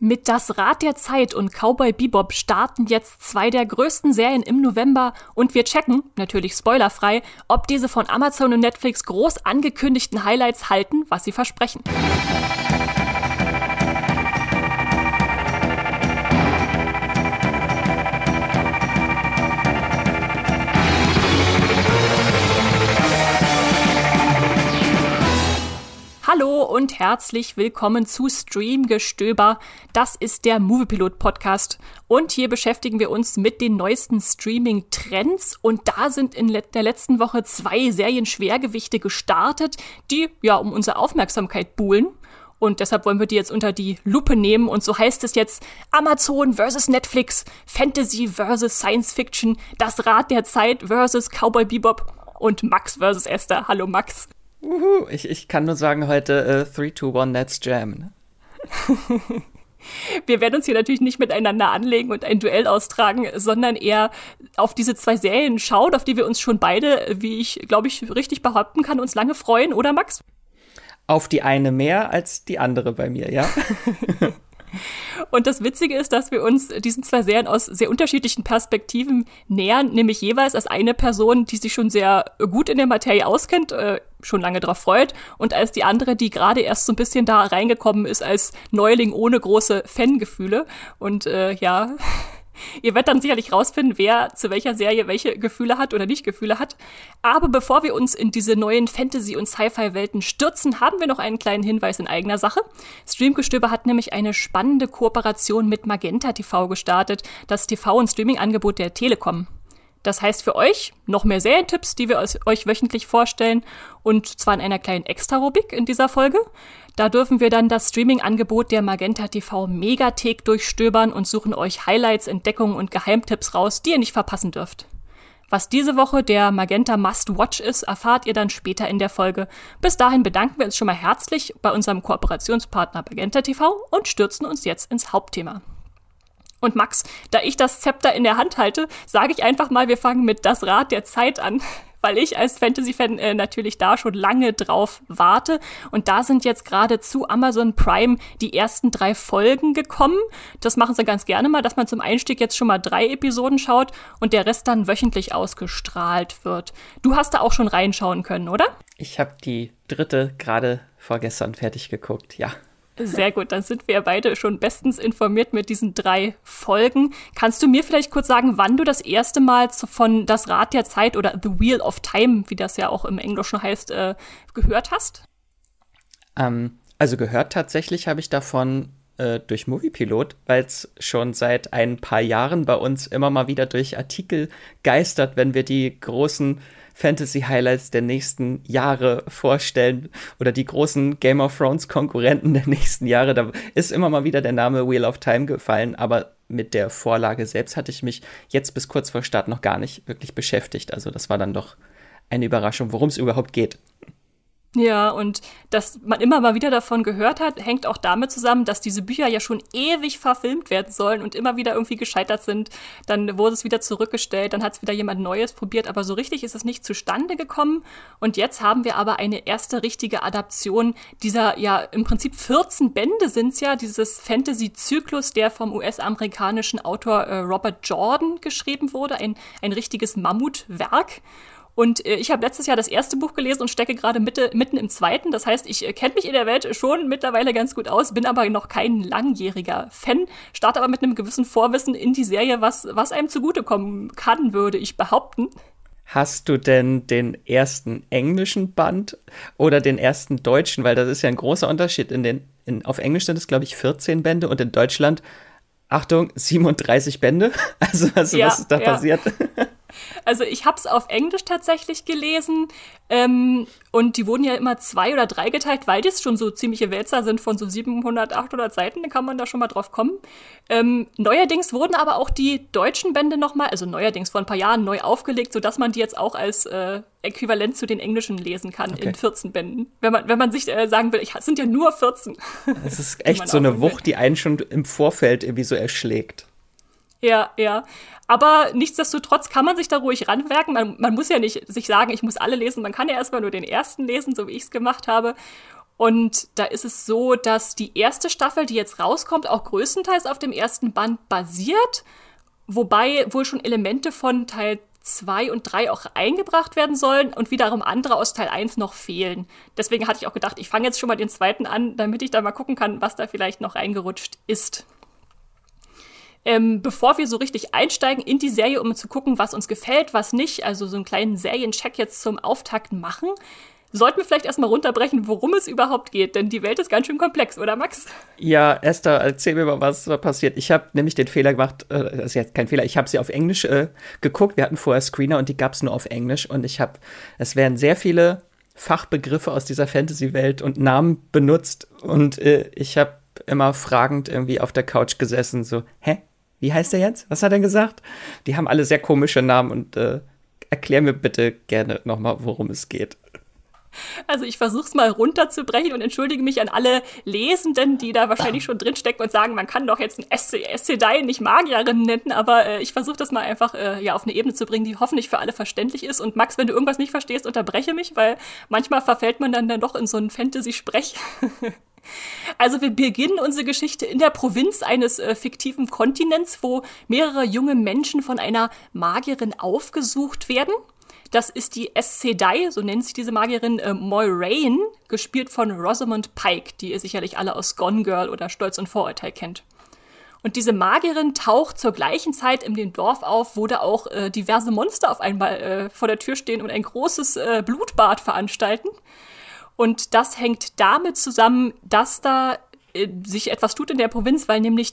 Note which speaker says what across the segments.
Speaker 1: Mit Das Rad der Zeit und Cowboy Bebop starten jetzt 2 der größten Serien im November und wir checken, natürlich spoilerfrei, ob diese von Amazon und Netflix groß angekündigten Highlights halten, was sie versprechen. Hallo und herzlich willkommen zu Streamgestöber. Das ist der Moviepilot-Podcast und hier beschäftigen wir uns mit den neuesten Streaming-Trends und da sind in der letzten Woche 2 Serien-Schwergewichte gestartet, die ja um unsere Aufmerksamkeit buhlen. Und deshalb wollen wir die jetzt unter die Lupe nehmen. Und so heißt es jetzt Amazon versus Netflix, Fantasy versus Science Fiction, Das Rad der Zeit versus Cowboy Bebop und Max versus Esther. Hallo Max.
Speaker 2: Ich kann nur sagen, heute 3, 2, 1, let's jam. Ne?
Speaker 1: Wir werden uns hier natürlich nicht miteinander anlegen und ein Duell austragen, sondern eher auf diese 2 Serien schauen, auf die wir uns schon beide, wie ich, glaube ich, richtig behaupten kann, uns lange freuen, oder Max?
Speaker 2: Auf die eine mehr als die andere bei mir, ja.
Speaker 1: Und das Witzige ist, dass wir uns diesen 2 Serien aus sehr unterschiedlichen Perspektiven nähern, nämlich jeweils als eine Person, die sich schon sehr gut in der Materie auskennt, schon lange drauf freut, und als die andere, die gerade erst so ein bisschen da reingekommen ist als Neuling ohne große Fangefühle. Und ja, ihr werdet dann sicherlich rausfinden, wer zu welcher Serie welche Gefühle hat oder nicht Gefühle hat. Aber bevor wir uns in diese neuen Fantasy- und Sci-Fi-Welten stürzen, haben wir noch einen kleinen Hinweis in eigener Sache. Streamgestöber hat nämlich eine spannende Kooperation mit Magenta TV gestartet, das TV- und Streaming-Angebot der Telekom. Das heißt für euch noch mehr Serientipps, die wir euch wöchentlich vorstellen, und zwar in einer kleinen Extra-Rubrik in dieser Folge. Da dürfen wir dann das Streaming-Angebot der Magenta TV Megathek durchstöbern und suchen euch Highlights, Entdeckungen und Geheimtipps raus, die ihr nicht verpassen dürft. Was diese Woche der Magenta Must-Watch ist, erfahrt ihr dann später in der Folge. Bis dahin bedanken wir uns schon mal herzlich bei unserem Kooperationspartner Magenta TV und stürzen uns jetzt ins Hauptthema. Und Max, da ich das Zepter in der Hand halte, sage ich einfach mal, wir fangen mit Das Rad der Zeit an, weil ich als Fantasy-Fan natürlich da schon lange drauf warte. Und da sind jetzt gerade zu Amazon Prime die ersten 3 Folgen gekommen. Das machen sie ganz gerne mal, dass man zum Einstieg jetzt schon mal 3 Episoden schaut und der Rest dann wöchentlich ausgestrahlt wird. Du hast da auch schon reinschauen können, oder?
Speaker 2: Ich habe die 3. gerade vorgestern fertig geguckt, ja.
Speaker 1: Sehr gut, dann sind wir beide schon bestens informiert mit diesen 3 Folgen. Kannst du mir vielleicht kurz sagen, wann du das erste Mal von Das Rad der Zeit oder The Wheel of Time, wie das ja auch im Englischen heißt, gehört hast?
Speaker 2: Also gehört tatsächlich habe ich davon durch Moviepilot, weil es schon seit ein paar Jahren bei uns immer mal wieder durch Artikel geistert, wenn wir die großen Fantasy-Highlights der nächsten Jahre vorstellen oder die großen Game of Thrones-Konkurrenten der nächsten Jahre. Da ist immer mal wieder der Name Wheel of Time gefallen, aber mit der Vorlage selbst hatte ich mich jetzt bis kurz vor Start noch gar nicht wirklich beschäftigt. Also das war dann doch eine Überraschung, worum es überhaupt geht.
Speaker 1: Ja, und dass man immer mal wieder davon gehört hat, hängt auch damit zusammen, dass diese Bücher ja schon ewig verfilmt werden sollen und immer wieder irgendwie gescheitert sind. Dann wurde es wieder zurückgestellt, dann hat es wieder jemand Neues probiert, aber so richtig ist es nicht zustande gekommen. Und jetzt haben wir aber eine erste richtige Adaption dieser, ja, im Prinzip 14 Bände sind's ja, dieses Fantasy-Zyklus, der vom US-amerikanischen Autor Robert Jordan geschrieben wurde, ein richtiges Mammutwerk. Und ich habe letztes Jahr das erste Buch gelesen und stecke gerade mitten im zweiten. Das heißt, ich kenne mich in der Welt schon mittlerweile ganz gut aus, bin aber noch kein langjähriger Fan, starte aber mit einem gewissen Vorwissen in die Serie, was einem zugutekommen kann, würde ich behaupten.
Speaker 2: Hast du denn den ersten englischen Band oder den ersten deutschen? Weil das ist ja ein großer Unterschied. Auf Englisch sind es, glaube ich, 14 Bände und in Deutschland, Achtung, 37 Bände. Also was ist da passiert?
Speaker 1: Also ich habe es auf Englisch tatsächlich gelesen und die wurden ja immer 2 oder 3 geteilt, weil das schon so ziemliche Wälzer sind von so 700, 800 Seiten, dann kann man da schon mal drauf kommen. Neuerdings wurden aber auch die deutschen Bände nochmal, also neuerdings vor ein paar Jahren neu aufgelegt, sodass man die jetzt auch als Äquivalent zu den englischen lesen kann, okay, in 14 Bänden. Wenn man sich sagen will, es sind ja nur 14.
Speaker 2: Das ist echt so eine Wucht, die einen schon im Vorfeld irgendwie so erschlägt.
Speaker 1: Ja. Aber nichtsdestotrotz kann man sich da ruhig ranwerken. Man muss ja nicht sich sagen, ich muss alle lesen. Man kann ja erstmal nur den ersten lesen, so wie ich es gemacht habe. Und da ist es so, dass die erste Staffel, die jetzt rauskommt, auch größtenteils auf dem ersten Band basiert, wobei wohl schon Elemente von Teil 2 und 3 auch eingebracht werden sollen und wiederum andere aus Teil 1 noch fehlen. Deswegen hatte ich auch gedacht, ich fange jetzt schon mal den zweiten an, damit ich da mal gucken kann, was da vielleicht noch reingerutscht ist. Bevor wir so richtig einsteigen in die Serie, um zu gucken, was uns gefällt, was nicht, also so einen kleinen Seriencheck jetzt zum Auftakt machen, sollten wir vielleicht erstmal runterbrechen, worum es überhaupt geht, denn die Welt ist ganz schön komplex, oder Max?
Speaker 2: Ja, Esther, erzähl mir mal, was da passiert. Ich habe nämlich den Fehler gemacht, das ist jetzt kein Fehler, ich habe sie auf Englisch geguckt. Wir hatten vorher Screener und die gab es nur auf Englisch. Und es werden sehr viele Fachbegriffe aus dieser Fantasy-Welt und Namen benutzt. Und ich habe immer fragend irgendwie auf der Couch gesessen, so, hä? Wie heißt der jetzt? Was hat er gesagt? Die haben alle sehr komische Namen und erklär mir bitte gerne nochmal, worum es geht.
Speaker 1: Also ich versuche es mal runterzubrechen und entschuldige mich an alle Lesenden, die da wahrscheinlich schon drinstecken und sagen, man kann doch jetzt ein Sedai nicht Magierin nennen, aber ich versuche das mal einfach auf eine Ebene zu bringen, die hoffentlich für alle verständlich ist. Und Max, wenn du irgendwas nicht verstehst, unterbreche mich, weil manchmal verfällt man dann doch in so einen Fantasy-Sprech. Also wir beginnen unsere Geschichte in der Provinz eines fiktiven Kontinents, wo mehrere junge Menschen von einer Magierin aufgesucht werden. Das ist die Aes Sedai, so nennt sich diese Magierin, Moiraine, gespielt von Rosamund Pike, die ihr sicherlich alle aus Gone Girl oder Stolz und Vorurteil kennt. Und diese Magierin taucht zur gleichen Zeit in dem Dorf auf, wo da auch diverse Monster auf einmal vor der Tür stehen und ein großes Blutbad veranstalten. Und das hängt damit zusammen, dass da sich etwas tut in der Provinz, weil nämlich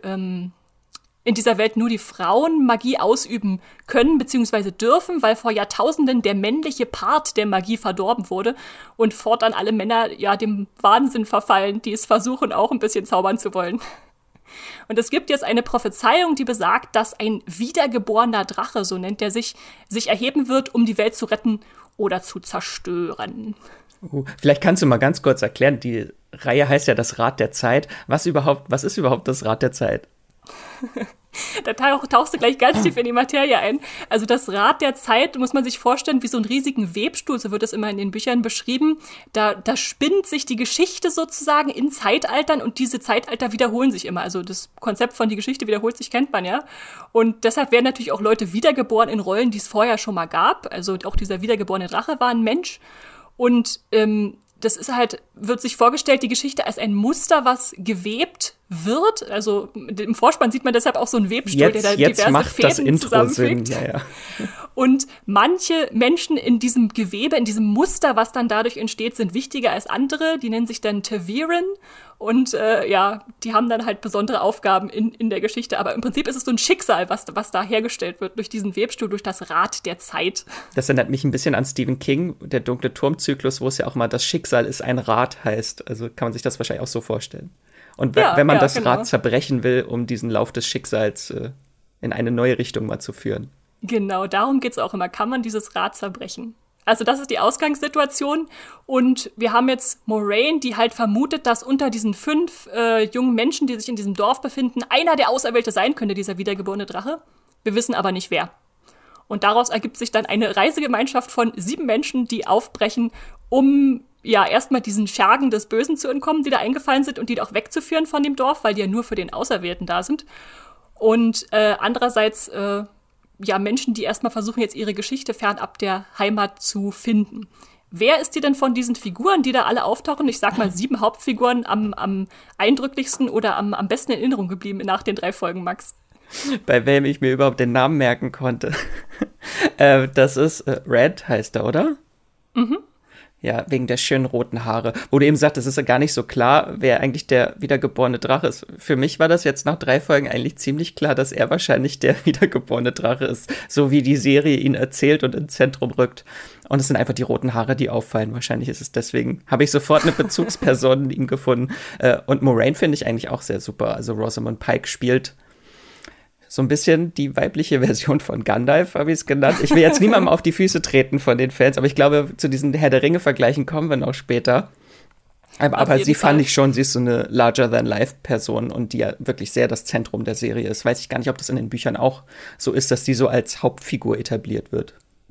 Speaker 1: in dieser Welt nur die Frauen Magie ausüben können bzw. dürfen, weil vor Jahrtausenden der männliche Part der Magie verdorben wurde und fortan alle Männer dem Wahnsinn verfallen, die es versuchen, auch ein bisschen zaubern zu wollen. Und es gibt jetzt eine Prophezeiung, die besagt, dass ein wiedergeborener Drache, so nennt er sich erheben wird, um die Welt zu retten oder zu zerstören.
Speaker 2: Vielleicht kannst du mal ganz kurz erklären, die Reihe heißt ja das Rad der Zeit. Was ist überhaupt das Rad der Zeit?
Speaker 1: Da tauchst du gleich ganz tief in die Materie ein. Also das Rad der Zeit muss man sich vorstellen wie so einen riesigen Webstuhl, so wird es immer in den Büchern beschrieben. Da spinnt sich die Geschichte sozusagen in Zeitaltern und diese Zeitalter wiederholen sich immer. Also das Konzept von die Geschichte wiederholt sich, kennt man ja. Und deshalb werden natürlich auch Leute wiedergeboren in Rollen, die es vorher schon mal gab. Also auch dieser wiedergeborene Drache war ein Mensch. Und das ist wird sich vorgestellt, die Geschichte als ein Muster, was gewebt wird. Also im Vorspann sieht man deshalb auch so einen Webstuhl, der da diverse Fäden zusammenfügt. Ja. Und manche Menschen in diesem Gewebe, in diesem Muster, was dann dadurch entsteht, sind wichtiger als andere. Die nennen sich dann Ta'veren. Und die haben dann halt besondere Aufgaben in der Geschichte. Aber im Prinzip ist es so ein Schicksal, was da hergestellt wird durch diesen Webstuhl, durch das Rad der Zeit.
Speaker 2: Das erinnert mich ein bisschen an Stephen King, der dunkle Turmzyklus, wo es ja auch mal das Schicksal ist ein Rad heißt. Also kann man sich das wahrscheinlich auch so vorstellen. Und wenn man das Rad zerbrechen will, um diesen Lauf des Schicksals in eine neue Richtung mal zu führen.
Speaker 1: Genau, darum geht's auch immer. Kann man dieses Rad zerbrechen? Also das ist die Ausgangssituation. Und wir haben jetzt Moiraine, die halt vermutet, dass unter diesen 5 jungen Menschen, die sich in diesem Dorf befinden, einer der Auserwählte sein könnte, dieser wiedergeborene Drache. Wir wissen aber nicht, wer. Und daraus ergibt sich dann eine Reisegemeinschaft von 7 Menschen, die aufbrechen, um erstmal diesen Schergen des Bösen zu entkommen, die da eingefallen sind und die auch wegzuführen von dem Dorf, weil die ja nur für den Auserwählten da sind. Und andererseits Menschen, die erstmal versuchen, jetzt ihre Geschichte fernab der Heimat zu finden. Wer ist dir denn von diesen Figuren, die da alle auftauchen, ich sag mal 7 Hauptfiguren, am eindrücklichsten oder am besten in Erinnerung geblieben nach den 3 Folgen, Max?
Speaker 2: Bei wem ich mir überhaupt den Namen merken konnte. Das ist Red, heißt er, oder? Mhm. Ja, wegen der schönen roten Haare. Wo du eben sagst, es ist ja gar nicht so klar, wer eigentlich der wiedergeborene Drache ist. Für mich war das jetzt nach 3 Folgen eigentlich ziemlich klar, dass er wahrscheinlich der wiedergeborene Drache ist. So wie die Serie ihn erzählt und ins Zentrum rückt. Und es sind einfach die roten Haare, die auffallen. Wahrscheinlich ist es deswegen, habe ich sofort eine Bezugsperson in ihm gefunden. Und Moiraine finde ich eigentlich auch sehr super. Also Rosamund Pike spielt so ein bisschen die weibliche Version von Gandalf, habe ich es genannt. Ich will jetzt niemandem auf die Füße treten von den Fans, aber ich glaube, zu diesen Herr der Ringe-Vergleichen kommen wir noch später. Aber sie fand ich schon, sie ist so eine Larger-than-Life-Person und die ja wirklich sehr das Zentrum der Serie ist. Weiß ich gar nicht, ob das in den Büchern auch so ist, dass die so als Hauptfigur etabliert wird.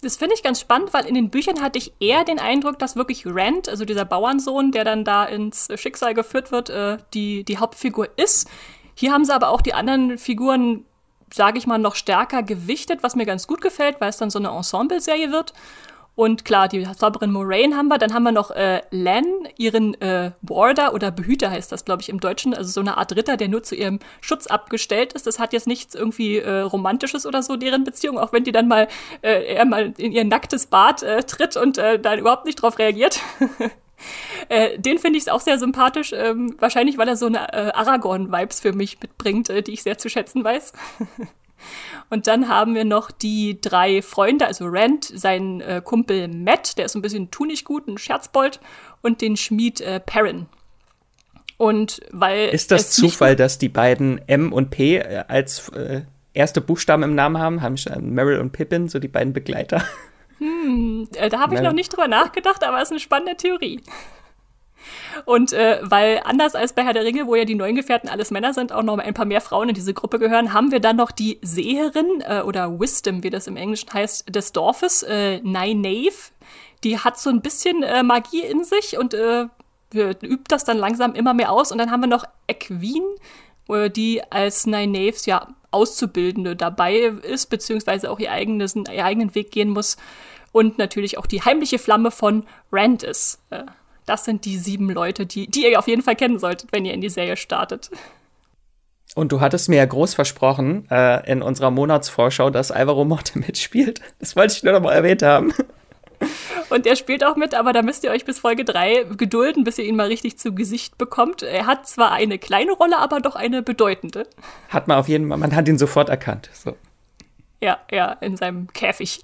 Speaker 1: Das finde ich ganz spannend, weil in den Büchern hatte ich eher den Eindruck, dass wirklich Rand, also dieser Bauernsohn, der dann da ins Schicksal geführt wird, die Hauptfigur ist. Hier haben sie aber auch die anderen Figuren, sage ich mal, noch stärker gewichtet, was mir ganz gut gefällt, weil es dann so eine Ensemble-Serie wird. Und klar, die Zauberin Moraine haben wir. Dann haben wir noch Lan, ihren Warder oder Behüter heißt das, glaube ich, im Deutschen. Also so eine Art Ritter, der nur zu ihrem Schutz abgestellt ist. Das hat jetzt nichts irgendwie Romantisches oder so, deren Beziehung. Auch wenn die dann mal er mal in ihr nacktes Bad tritt und dann überhaupt nicht drauf reagiert. Den finde ich auch sehr sympathisch. Wahrscheinlich, weil er so eine Aragorn-Vibes für mich mitbringt, die ich sehr zu schätzen weiß. Und dann haben wir noch die 3 Freunde, also Rand, sein Kumpel Matt, der ist ein bisschen tunig gut, ein Scherzbold, und den Schmied Perrin. Und weil
Speaker 2: ist das Zufall, dass die beiden M und P als erste Buchstaben im Namen haben Merry und Pippin, so die beiden Begleiter?
Speaker 1: Da habe ich noch nicht drüber nachgedacht, aber es ist eine spannende Theorie. Und weil anders als bei Herr der Ringe, wo ja die 9 Gefährten alles Männer sind, auch noch ein paar mehr Frauen in diese Gruppe gehören, haben wir dann noch die Seherin oder Wisdom, wie das im Englischen heißt, des Dorfes, Nynaeve. Die hat so ein bisschen Magie in sich und übt das dann langsam immer mehr aus. Und dann haben wir noch Egwene, die als Nynaeves Auszubildende dabei ist, beziehungsweise auch ihr eigenen Weg gehen muss. Und natürlich auch die heimliche Flamme von Rand ist. Das sind die 7 Leute, die ihr auf jeden Fall kennen solltet, wenn ihr in die Serie startet.
Speaker 2: Und du hattest mir ja groß versprochen in unserer Monatsvorschau, dass Alvaro Morte mitspielt. Das wollte ich nur noch mal erwähnt haben.
Speaker 1: Und er spielt auch mit, aber da müsst ihr euch bis Folge 3 gedulden, bis ihr ihn mal richtig zu Gesicht bekommt. Er hat zwar eine kleine Rolle, aber doch eine bedeutende.
Speaker 2: Man hat ihn sofort erkannt. So.
Speaker 1: Ja, in seinem Käfig.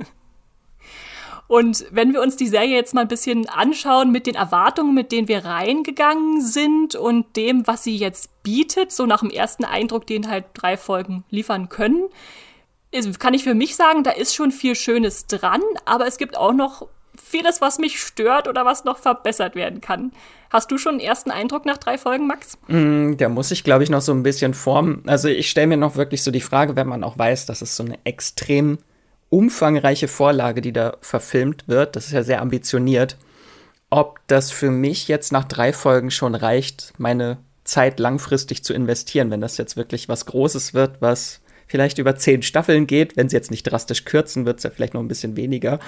Speaker 1: Und wenn wir uns die Serie jetzt mal ein bisschen anschauen mit den Erwartungen, mit denen wir reingegangen sind und dem, was sie jetzt bietet, so nach dem ersten Eindruck, den halt 3 Folgen liefern können, kann ich für mich sagen, da ist schon viel Schönes dran, aber es gibt auch noch vieles, was mich stört oder was noch verbessert werden kann. Hast du schon einen ersten Eindruck nach 3 Folgen, Max?
Speaker 2: Da muss ich, glaube ich, noch so ein bisschen formen. Also ich stelle mir noch wirklich so die Frage, wenn man auch weiß, dass es so eine extrem umfangreiche Vorlage, die da verfilmt wird, das ist ja sehr ambitioniert, ob das für mich jetzt nach 3 Folgen schon reicht, meine Zeit langfristig zu investieren, wenn das jetzt wirklich was Großes wird, was vielleicht über 10 Staffeln geht, wenn sie jetzt nicht drastisch kürzen, wird es ja vielleicht noch ein bisschen weniger.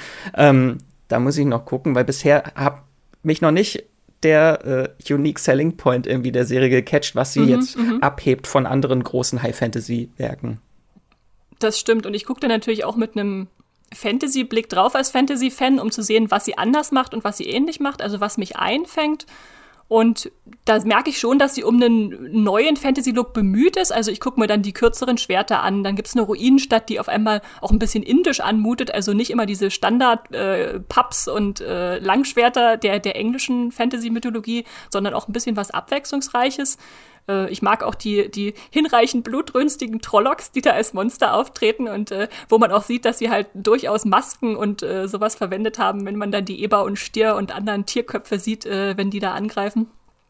Speaker 2: Da muss ich noch gucken, weil bisher hat mich noch nicht der Unique Selling Point irgendwie der Serie gecatcht, was sie jetzt abhebt von anderen großen High-Fantasy-Werken.
Speaker 1: Das stimmt. Und ich gucke da natürlich auch mit einem Fantasy-Blick drauf als Fantasy-Fan, um zu sehen, was sie anders macht und was sie ähnlich macht, also was mich einfängt. Und da merke ich schon, dass sie um einen neuen Fantasy-Look bemüht ist. Also ich gucke mir dann die kürzeren Schwerter an. Dann gibt's eine Ruinenstadt, die auf einmal auch ein bisschen indisch anmutet. Also nicht immer diese Standard-Paps und Langschwerter der englischen Fantasy-Mythologie, sondern auch ein bisschen was Abwechslungsreiches. Ich mag auch die hinreichend blutrünstigen Trollocks, die da als Monster auftreten und wo man auch sieht, dass sie halt durchaus Masken und sowas verwendet haben, wenn man dann die Eber und Stier und anderen Tierköpfe sieht, wenn die da angreifen.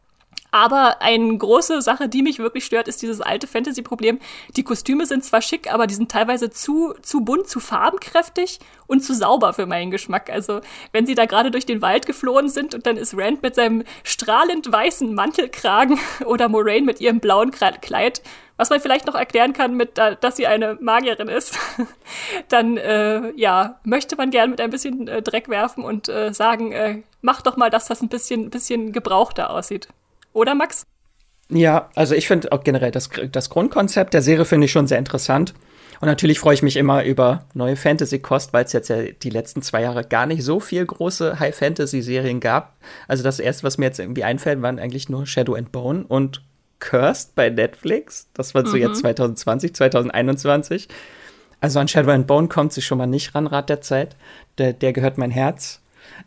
Speaker 1: Aber eine große Sache, die mich wirklich stört, ist dieses alte Fantasy-Problem. Die Kostüme sind zwar schick, aber die sind teilweise zu bunt, zu farbenkräftig und zu sauber für meinen Geschmack. Also wenn sie da gerade durch den Wald geflohen sind und dann ist Rand mit seinem strahlend weißen Mantelkragen oder Moraine mit ihrem blauen Kleid, was man vielleicht noch erklären kann, dass sie eine Magierin ist, dann möchte man gern mit ein bisschen Dreck werfen und sagen, mach doch mal, dass das ein bisschen gebrauchter aussieht. Oder, Max?
Speaker 2: Ja, also ich finde auch generell das Grundkonzept der Serie finde ich schon sehr interessant. Und natürlich freue ich mich immer über neue Fantasy-Kost, weil es jetzt ja die letzten 2 Jahre gar nicht so viel große High-Fantasy-Serien gab. Also das erste, was mir jetzt irgendwie einfällt, waren eigentlich nur Shadow and Bone und Cursed bei Netflix. Das war so jetzt 2020, 2021. Also an Shadow and Bone kommt sie schon mal nicht ran, Rat der Zeit. Der gehört mein Herz.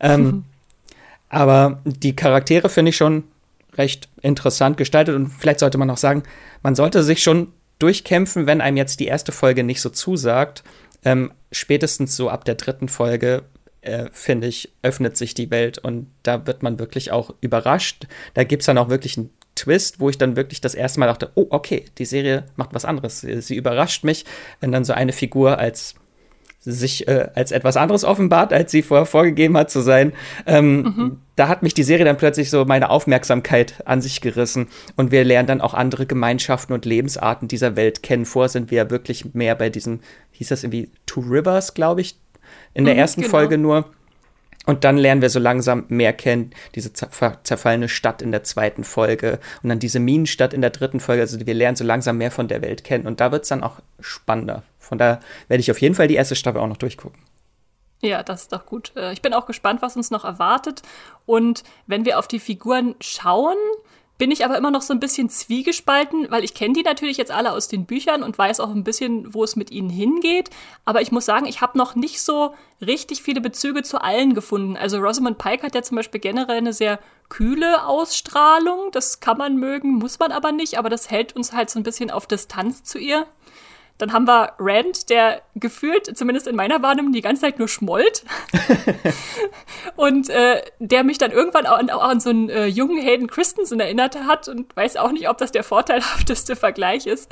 Speaker 2: Aber die Charaktere finde ich schon recht interessant gestaltet und vielleicht sollte man auch sagen, man sollte sich schon durchkämpfen, wenn einem jetzt die erste Folge nicht so zusagt. Spätestens so ab der 3. Folge, finde ich, öffnet sich die Welt und da wird man wirklich auch überrascht. Da gibt's dann auch wirklich einen Twist, wo ich dann wirklich das erste Mal dachte, oh, okay, die Serie macht was anderes. Sie überrascht mich, wenn dann so eine Figur als sich als etwas anderes offenbart, als sie vorher vorgegeben hat zu sein. Da hat mich die Serie dann plötzlich so meine Aufmerksamkeit an sich gerissen. Und wir lernen dann auch andere Gemeinschaften und Lebensarten dieser Welt kennen. Vorher sind wir ja wirklich mehr bei diesen, hieß das irgendwie Two Rivers, glaube ich, in der ersten Folge nur. Und dann lernen wir so langsam mehr kennen, diese zerfallene Stadt in der zweiten Folge und dann diese Minenstadt in der dritten Folge. Also wir lernen so langsam mehr von der Welt kennen. Und da wird es dann auch spannender. Von daher werde ich auf jeden Fall die erste Staffel auch noch durchgucken.
Speaker 1: Ja, das ist doch gut. Ich bin auch gespannt, was uns noch erwartet. Und wenn wir auf die Figuren schauen, bin ich aber immer noch so ein bisschen zwiegespalten, weil ich kenne die natürlich jetzt alle aus den Büchern und weiß auch ein bisschen, wo es mit ihnen hingeht. Aber ich muss sagen, ich habe noch nicht so richtig viele Bezüge zu allen gefunden. Also Rosamund Pike hat ja zum Beispiel generell eine sehr kühle Ausstrahlung. Das kann man mögen, muss man aber nicht. Aber das hält uns halt so ein bisschen auf Distanz zu ihr. Dann haben wir Rand, der gefühlt, zumindest in meiner Wahrnehmung, die ganze Zeit nur schmollt. Und der mich dann irgendwann auch an so einen jungen Hayden Christensen erinnert hat und weiß auch nicht, ob das der vorteilhafteste Vergleich ist.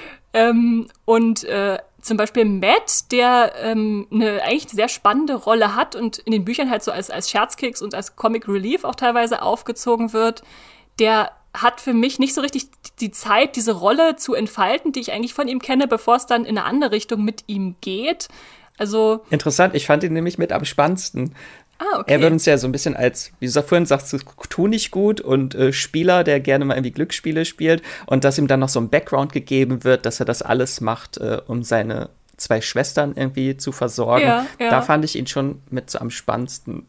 Speaker 1: Zum Beispiel Matt, der eigentlich eine sehr spannende Rolle hat und in den Büchern halt so als Scherzkeks und als Comic Relief auch teilweise aufgezogen wird, der hat für mich nicht so richtig die Zeit, diese Rolle zu entfalten, die ich eigentlich von ihm kenne, bevor es dann in eine andere Richtung mit ihm geht. Also
Speaker 2: interessant, ich fand ihn nämlich mit am spannendsten.
Speaker 1: Ah, okay.
Speaker 2: Er wird uns ja so ein bisschen als, wie du vorhin sagst, tu nicht gut und Spieler, der gerne mal irgendwie Glücksspiele spielt und dass ihm dann noch so ein Background gegeben wird, dass er das alles macht, um seine 2 Schwestern irgendwie zu versorgen.
Speaker 1: Ja.
Speaker 2: Da fand ich ihn schon mit so am spannendsten.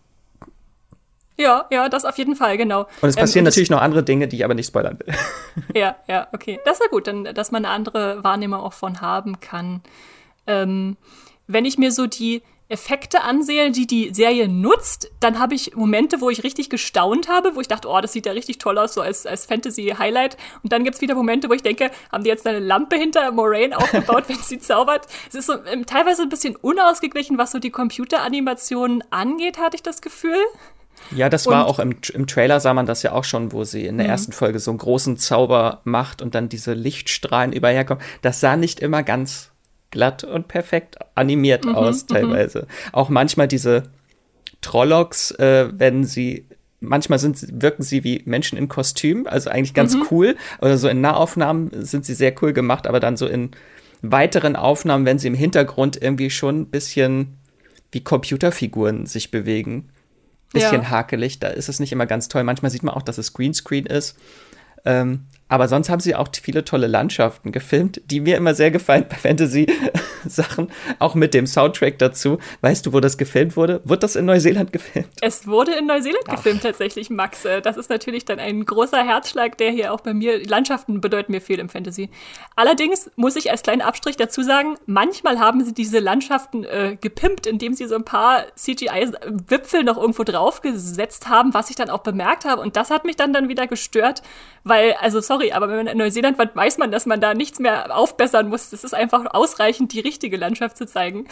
Speaker 1: Ja, das auf jeden Fall, genau.
Speaker 2: Und es passieren natürlich noch andere Dinge, die ich aber nicht spoilern will.
Speaker 1: Ja, okay. Das ist ja gut, dann, dass man eine andere Wahrnehmung auch von haben kann. Wenn ich mir so die Effekte ansehe, die Serie nutzt, dann habe ich Momente, wo ich richtig gestaunt habe, wo ich dachte, oh, das sieht ja richtig toll aus, so als Fantasy-Highlight. Und dann gibt's wieder Momente, wo ich denke, haben die jetzt eine Lampe hinter Moraine aufgebaut, wenn sie zaubert? Es ist so teilweise ein bisschen unausgeglichen, was so die Computeranimationen angeht, hatte ich das Gefühl.
Speaker 2: Ja, das war auch im Trailer, sah man das ja auch schon, wo sie in der ersten Folge so einen großen Zauber macht und dann diese Lichtstrahlen überherkommen. Das sah nicht immer ganz glatt und perfekt animiert aus, teilweise. Auch manchmal diese Trollocks, manchmal wirken sie wie Menschen in Kostüm, also eigentlich ganz cool. Oder so in Nahaufnahmen sind sie sehr cool gemacht, aber dann so in weiteren Aufnahmen, wenn sie im Hintergrund irgendwie schon ein bisschen wie Computerfiguren sich bewegen. Bisschen hakelig, da ist es nicht immer ganz toll. Manchmal sieht man auch, dass es Greenscreen ist. Aber sonst haben sie auch viele tolle Landschaften gefilmt, die mir immer sehr gefallen bei Fantasy-Sachen, auch mit dem Soundtrack dazu. Weißt du, wo das gefilmt wurde? Wurde das in Neuseeland gefilmt?
Speaker 1: Es wurde in Neuseeland gefilmt tatsächlich, Max. Das ist natürlich dann ein großer Herzschlag, der hier auch bei mir, Landschaften bedeuten mir viel im Fantasy. Allerdings muss ich als kleinen Abstrich dazu sagen, manchmal haben sie diese Landschaften gepimpt, indem sie so ein paar CGI-Wipfel noch irgendwo draufgesetzt haben, was ich dann auch bemerkt habe. Und das hat mich dann wieder gestört, weil, also sorry, aber wenn man in Neuseeland war, weiß man, dass man da nichts mehr aufbessern muss. Das ist einfach ausreichend, die richtige Landschaft zu zeigen.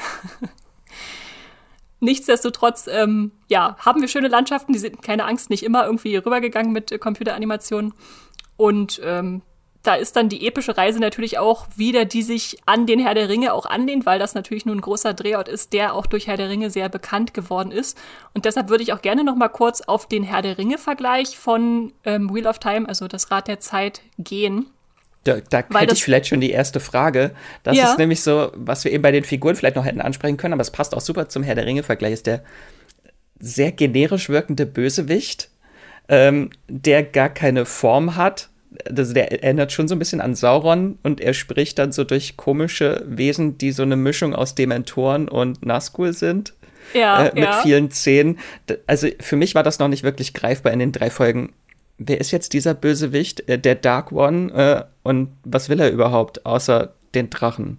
Speaker 1: Nichtsdestotrotz, haben wir schöne Landschaften, die sind, keine Angst, nicht immer irgendwie rübergegangen mit Computeranimationen. Und da ist dann die epische Reise natürlich auch wieder, die sich an den Herr der Ringe auch anlehnt, weil das natürlich nur ein großer Drehort ist, der auch durch Herr der Ringe sehr bekannt geworden ist. Und deshalb würde ich auch gerne noch mal kurz auf den Herr der Ringe-Vergleich von Wheel of Time, also das Rad der Zeit, gehen.
Speaker 2: Da hätte ich vielleicht schon die erste Frage. Das ist nämlich so, was wir eben bei den Figuren vielleicht noch hätten ansprechen können, aber es passt auch super zum Herr der Ringe-Vergleich, ist der sehr generisch wirkende Bösewicht, der gar keine Form hat. Also der erinnert schon so ein bisschen an Sauron und er spricht dann so durch komische Wesen, die so eine Mischung aus Dementoren und Nazgul sind. Mit vielen Zähnen. Also für mich war das noch nicht wirklich greifbar in den 3 Folgen. Wer ist jetzt dieser Bösewicht, der Dark One, und was will er überhaupt, außer den Drachen?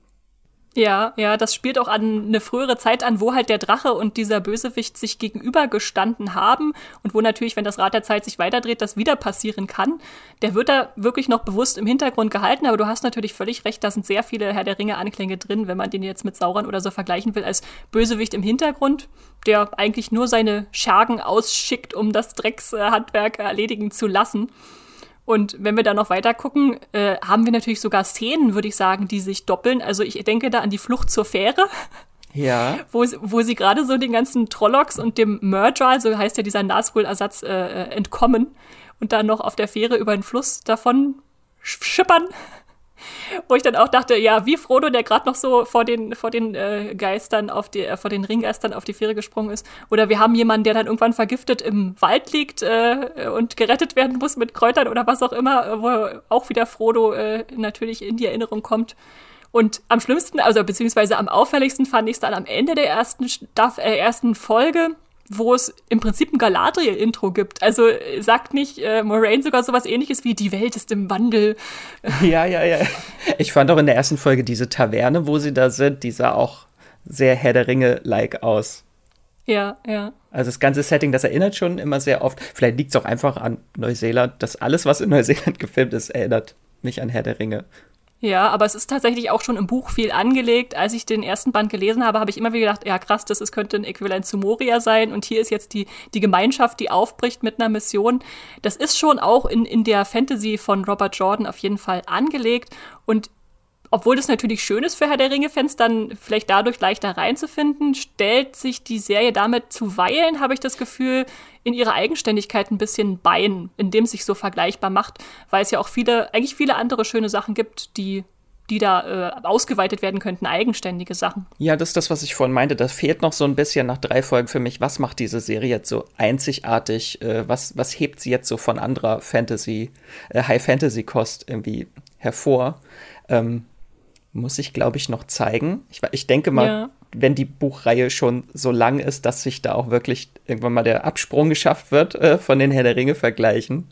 Speaker 1: Ja, das spielt auch an eine frühere Zeit an, wo halt der Drache und dieser Bösewicht sich gegenübergestanden haben und wo natürlich, wenn das Rad der Zeit sich weiterdreht, das wieder passieren kann. Der wird da wirklich noch bewusst im Hintergrund gehalten, aber du hast natürlich völlig recht, da sind sehr viele Herr der Ringe-Anklänge drin, wenn man den jetzt mit Sauron oder so vergleichen will, als Bösewicht im Hintergrund, der eigentlich nur seine Schergen ausschickt, um das Dreckshandwerk erledigen zu lassen. Und wenn wir da noch weiter gucken, haben wir natürlich sogar Szenen, würde ich sagen, die sich doppeln. Also ich denke da an die Flucht zur Fähre,
Speaker 2: Ja.
Speaker 1: Wo sie gerade so den ganzen Trollocs und dem Murdral, so heißt ja dieser Nazgul-Ersatz, entkommen und dann noch auf der Fähre über den Fluss davon schippern. Wo ich dann auch dachte, ja, wie Frodo, der gerade noch so vor den Geistern vor den Ringgeistern auf die Fähre gesprungen ist. Oder wir haben jemanden, der dann irgendwann vergiftet im Wald liegt und gerettet werden muss mit Kräutern oder was auch immer, wo auch wieder Frodo natürlich in die Erinnerung kommt. Und am schlimmsten, also beziehungsweise am auffälligsten fand ich es dann am Ende der ersten Folge, wo es im Prinzip ein Galadriel-Intro gibt. Also sagt nicht Moraine sogar sowas Ähnliches wie die Welt ist im Wandel.
Speaker 2: Ja. Ich fand auch in der ersten Folge diese Taverne, wo sie da sind, die sah auch sehr Herr der Ringe-like aus.
Speaker 1: Ja.
Speaker 2: Also das ganze Setting, das erinnert schon immer sehr oft. Vielleicht liegt es auch einfach an Neuseeland, dass alles, was in Neuseeland gefilmt ist, erinnert mich an Herr der Ringe.
Speaker 1: Ja, aber es ist tatsächlich auch schon im Buch viel angelegt. Als ich den ersten Band gelesen habe, habe ich immer wieder gedacht, ja krass, könnte ein Äquivalent zu Moria sein. Und hier ist jetzt die Gemeinschaft, die aufbricht mit einer Mission. Das ist schon auch in der Fantasy von Robert Jordan auf jeden Fall angelegt. Und obwohl das natürlich schön ist für Herr der Ringe-Fans, dann vielleicht dadurch leichter reinzufinden, stellt sich die Serie damit zuweilen, habe ich das Gefühl, in ihrer Eigenständigkeit ein bisschen Bein, indem es sich so vergleichbar macht, weil es ja auch viele andere schöne Sachen gibt, die da ausgeweitet werden könnten, eigenständige Sachen.
Speaker 2: Ja, das ist das, was ich vorhin meinte. Das fehlt noch so ein bisschen nach 3 Folgen für mich. Was macht diese Serie jetzt so einzigartig? Was hebt sie jetzt so von anderer High-Fantasy-Kost irgendwie hervor? Muss ich, glaube ich, noch zeigen. Ich denke mal, wenn die Buchreihe schon so lang ist, dass sich da auch wirklich irgendwann mal der Absprung geschafft wird von den Herr der Ringe-Vergleichen.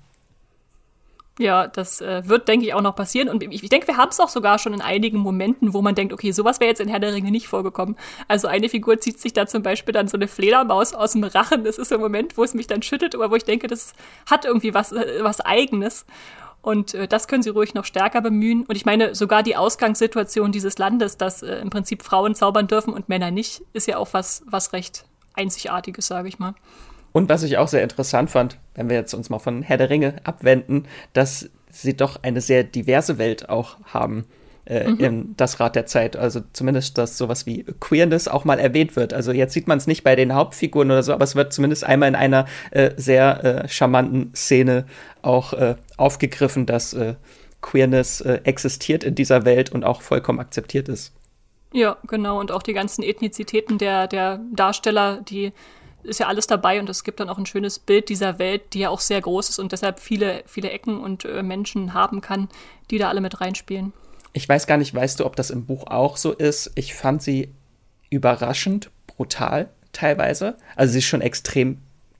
Speaker 1: Ja, das wird, denke ich, auch noch passieren. Und ich denke, wir haben es auch sogar schon in einigen Momenten, wo man denkt, okay, sowas wäre jetzt in Herr der Ringe nicht vorgekommen. Also eine Figur zieht sich da zum Beispiel dann so eine Fledermaus aus dem Rachen. Das ist so ein Moment, wo es mich dann schüttelt, oder wo ich denke, das hat irgendwie was Eigenes. Und das können sie ruhig noch stärker bemühen. Und ich meine, sogar die Ausgangssituation dieses Landes, dass im Prinzip Frauen zaubern dürfen und Männer nicht, ist ja auch was recht Einzigartiges, sage ich mal.
Speaker 2: Und was ich auch sehr interessant fand, wenn wir jetzt uns mal von Herr der Ringe abwenden, dass sie doch eine sehr diverse Welt auch haben. In das Rad der Zeit, also zumindest, dass sowas wie Queerness auch mal erwähnt wird. Also jetzt sieht man es nicht bei den Hauptfiguren oder so, aber es wird zumindest einmal in einer sehr charmanten Szene auch aufgegriffen, dass Queerness existiert in dieser Welt und auch vollkommen akzeptiert ist.
Speaker 1: Ja, genau. Und auch die ganzen Ethnizitäten der Darsteller, die ist ja alles dabei und es gibt dann auch ein schönes Bild dieser Welt, die ja auch sehr groß ist und deshalb viele, viele Ecken und Menschen haben kann, die da alle mit reinspielen.
Speaker 2: Ich weiß gar nicht, weißt du, ob das im Buch auch so ist? Ich fand sie überraschend brutal teilweise. Also sie ist schon extrem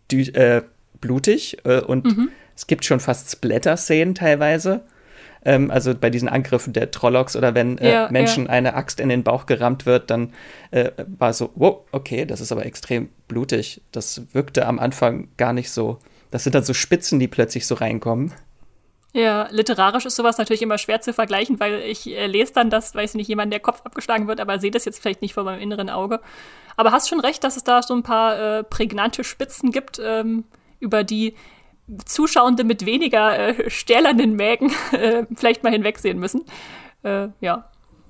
Speaker 2: blutig und es gibt schon fast Splatter-Szenen teilweise. Also bei diesen Angriffen der Trollocs oder wenn Menschen eine Axt in den Bauch gerammt wird, dann war so, wow, okay, das ist aber extrem blutig. Das wirkte am Anfang gar nicht so. Das sind dann so Spitzen, die plötzlich so reinkommen.
Speaker 1: Ja, literarisch ist sowas natürlich immer schwer zu vergleichen, weil ich lese dann das, weiß ich nicht, jemand, der Kopf abgeschlagen wird, aber sehe das jetzt vielleicht nicht vor meinem inneren Auge. Aber hast schon recht, dass es da so ein paar prägnante Spitzen gibt, über die Zuschauende mit weniger stählernen Mägen vielleicht mal hinwegsehen müssen. Ja.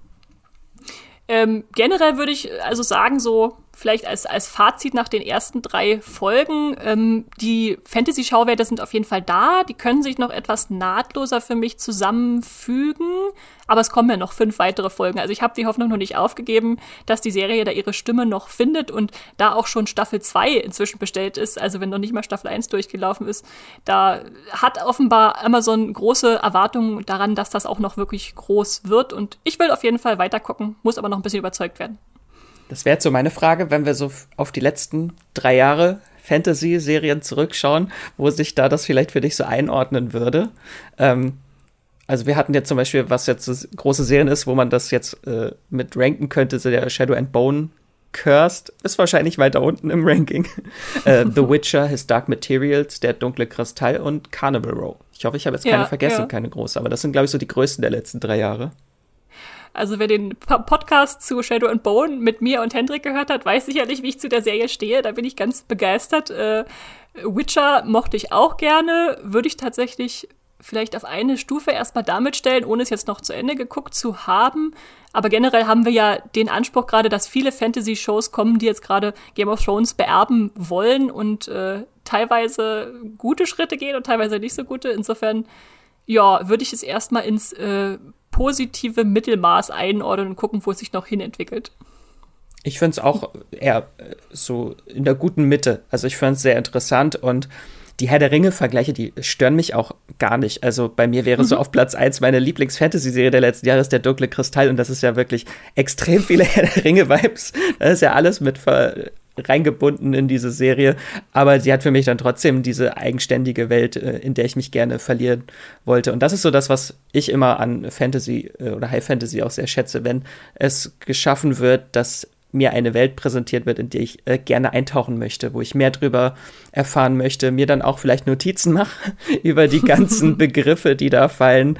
Speaker 1: Generell würde ich also sagen, so vielleicht als Fazit nach den ersten 3 Folgen, die Fantasy-Schauwerte sind auf jeden Fall da, die können sich noch etwas nahtloser für mich zusammenfügen, aber es kommen ja noch 5 weitere Folgen. Also ich habe die Hoffnung noch nicht aufgegeben, dass die Serie da ihre Stimme noch findet und da auch schon Staffel 2 inzwischen bestellt ist, also wenn noch nicht mal Staffel 1 durchgelaufen ist, da hat offenbar Amazon große Erwartungen daran, dass das auch noch wirklich groß wird und ich will auf jeden Fall weiter gucken, muss aber noch ein bisschen überzeugt werden.
Speaker 2: Das wäre jetzt so meine Frage, wenn wir so auf die letzten 3 Jahre Fantasy-Serien zurückschauen, wo sich da das vielleicht für dich so einordnen würde. Also wir hatten jetzt zum Beispiel, was jetzt so große Serien ist, wo man das jetzt mit ranken könnte, so der Shadow and Bone Cursed ist wahrscheinlich weiter unten im Ranking. The Witcher, His Dark Materials, Der dunkle Kristall und Carnival Row. Ich hoffe, ich habe jetzt keine vergessen, keine große, aber das sind, glaube ich, so die größten der letzten 3 Jahre.
Speaker 1: Also wer den Podcast zu Shadow and Bone mit mir und Hendrik gehört hat, weiß sicherlich, wie ich zu der Serie stehe. Da bin ich ganz begeistert. Witcher mochte ich auch gerne. Würde ich tatsächlich vielleicht auf eine Stufe erstmal damit stellen, ohne es jetzt noch zu Ende geguckt zu haben. Aber generell haben wir ja den Anspruch gerade, dass viele Fantasy-Shows kommen, die jetzt gerade Game of Thrones beerben wollen und teilweise gute Schritte gehen und teilweise nicht so gute. Insofern, ja, würde ich es erstmal ins positive Mittelmaß einordnen und gucken, wo es sich noch hinentwickelt.
Speaker 2: Ich finde es auch eher so in der guten Mitte. Also ich finde es sehr interessant und die Herr der Ringe-Vergleiche, die stören mich auch gar nicht. Also bei mir wäre so auf Platz 1 meine Lieblings-Fantasy-Serie der letzten Jahre ist der Dunkle Kristall und das ist ja wirklich extrem viele Herr der Ringe-Vibes. Da ist ja alles mit reingebunden in diese Serie, aber sie hat für mich dann trotzdem diese eigenständige Welt, in der ich mich gerne verlieren wollte. Und das ist so das, was ich immer an Fantasy oder High Fantasy auch sehr schätze, wenn es geschaffen wird, dass mir eine Welt präsentiert wird, in die ich gerne eintauchen möchte, wo ich mehr drüber erfahren möchte, mir dann auch vielleicht Notizen mache über die ganzen Begriffe, die da fallen.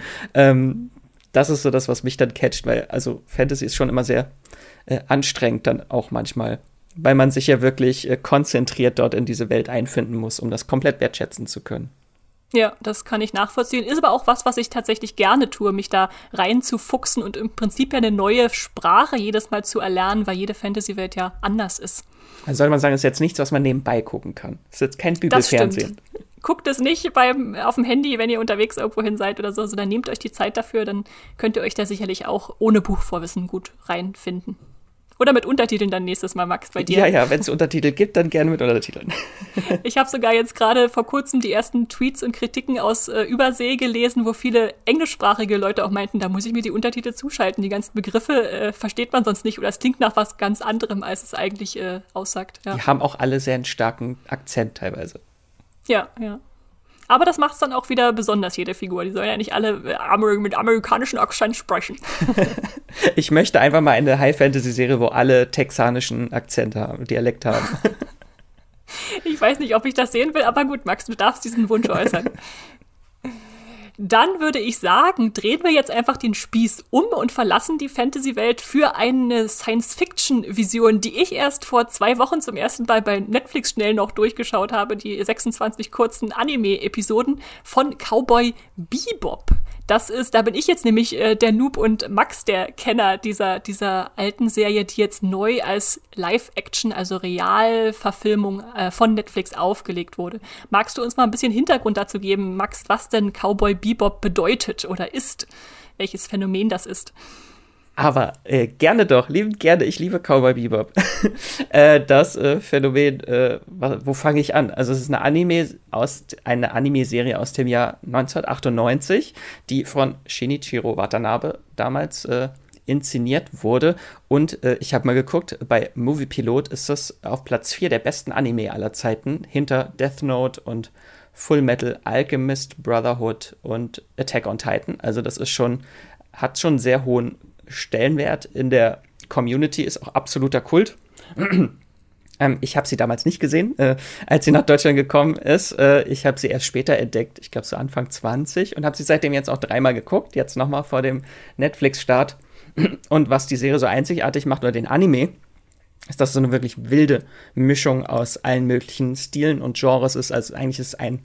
Speaker 2: Das ist so das, was mich dann catcht, weil also Fantasy ist schon immer sehr anstrengend dann auch manchmal, weil man sich ja wirklich konzentriert dort in diese Welt einfinden muss, um das komplett wertschätzen zu können.
Speaker 1: Ja, das kann ich nachvollziehen. Ist aber auch was ich tatsächlich gerne tue, mich da reinzufuchsen und im Prinzip ja eine neue Sprache jedes Mal zu erlernen, weil jede Fantasy-Welt ja anders ist.
Speaker 2: Also soll man sagen, das ist jetzt nichts, was man nebenbei gucken kann. Das ist jetzt kein Bügelfernsehen.
Speaker 1: Guckt es nicht auf dem Handy, wenn ihr unterwegs irgendwo hin seid oder so, sondern nehmt euch die Zeit dafür, dann könnt ihr euch da sicherlich auch ohne Buchvorwissen gut reinfinden. Oder mit Untertiteln dann nächstes Mal, Max, bei dir.
Speaker 2: Ja, wenn es Untertitel gibt, dann gerne mit Untertiteln.
Speaker 1: Ich habe sogar jetzt gerade vor kurzem die ersten Tweets und Kritiken aus Übersee gelesen, wo viele englischsprachige Leute auch meinten, da muss ich mir die Untertitel zuschalten. Die ganzen Begriffe versteht man sonst nicht oder es klingt nach was ganz anderem, als es eigentlich aussagt. Ja.
Speaker 2: Die haben auch alle sehr einen starken Akzent teilweise.
Speaker 1: Ja. Aber das macht es dann auch wieder besonders, jede Figur. Die sollen ja nicht alle mit amerikanischen Akzent sprechen.
Speaker 2: Ich möchte einfach mal eine High-Fantasy-Serie, wo alle texanischen Akzente haben, Dialekt haben.
Speaker 1: Ich weiß nicht, ob ich das sehen will, aber gut, Max, du darfst diesen Wunsch äußern. Dann würde ich sagen, drehen wir jetzt einfach den Spieß um und verlassen die Fantasy-Welt für eine Science-Fiction-Vision, die ich erst vor 2 Wochen zum ersten Mal bei Netflix schnell noch durchgeschaut habe, die 26 kurzen Anime-Episoden von Cowboy Bebop. Da bin ich jetzt nämlich der Noob und Max der Kenner dieser alten Serie, die jetzt neu als Live-Action, also Realverfilmung von Netflix aufgelegt wurde. Magst du uns mal ein bisschen Hintergrund dazu geben, Max, was denn Cowboy Bebop bedeutet oder ist? Welches Phänomen das ist?
Speaker 2: Aber gerne doch, liebend gerne. Ich liebe Cowboy Bebop. Das Phänomen, wo fange ich an? Also es ist eine Anime-Serie aus dem Jahr 1998, die von Shinichiro Watanabe damals inszeniert wurde. Und ich habe mal geguckt, bei Moviepilot ist das auf Platz 4 der besten Anime aller Zeiten, hinter Death Note und Full Metal Alchemist, Brotherhood und Attack on Titan. Also das ist hat schon sehr hohen Stellenwert in der Community, ist auch absoluter Kult. Ich habe sie damals nicht gesehen, als sie nach Deutschland gekommen ist. Ich habe sie erst später entdeckt, ich glaube so Anfang 20 und habe sie seitdem jetzt auch 3-mal geguckt, jetzt nochmal vor dem Netflix-Start. Und was die Serie so einzigartig macht, oder den Anime, ist, dass es so eine wirklich wilde Mischung aus allen möglichen Stilen und Genres ist. Also eigentlich ist es ein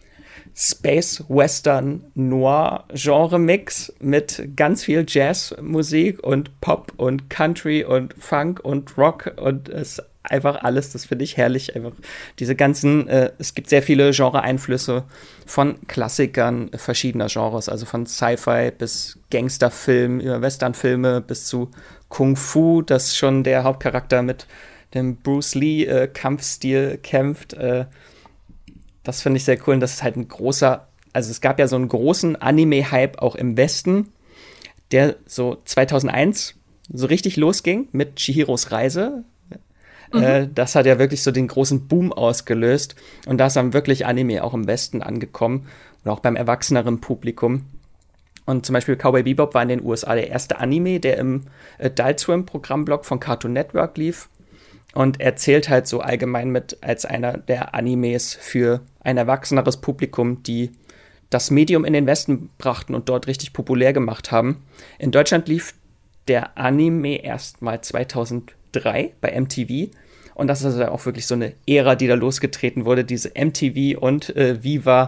Speaker 2: Space-Western-Noir-Genre-Mix mit ganz viel Jazzmusik und Pop und Country und Funk und Rock und es ist einfach alles, das finde ich herrlich. Einfach diese ganzen, es gibt sehr viele Genre-Einflüsse von Klassikern verschiedener Genres, also von Sci-Fi bis Gangsterfilm, über Westernfilme bis zu Kung Fu, das schon der Hauptcharakter mit dem Bruce Lee Kampfstil kämpft. Das finde ich sehr cool und das ist halt also es gab ja so einen großen Anime-Hype auch im Westen, der so 2001 so richtig losging mit Chihiros Reise. Das hat ja wirklich so den großen Boom ausgelöst und da ist dann wirklich Anime auch im Westen angekommen und auch beim erwachseneren Publikum. Und zum Beispiel Cowboy Bebop war in den USA der erste Anime, der im Adult Swim Programmblock von Cartoon Network lief. Und er zählt halt so allgemein mit als einer der Animes für ein erwachseneres Publikum, die das Medium in den Westen brachten und dort richtig populär gemacht haben. In Deutschland lief der Anime erst mal 2003 bei MTV. Und das ist also auch wirklich so eine Ära, die da losgetreten wurde. Diese MTV und Viva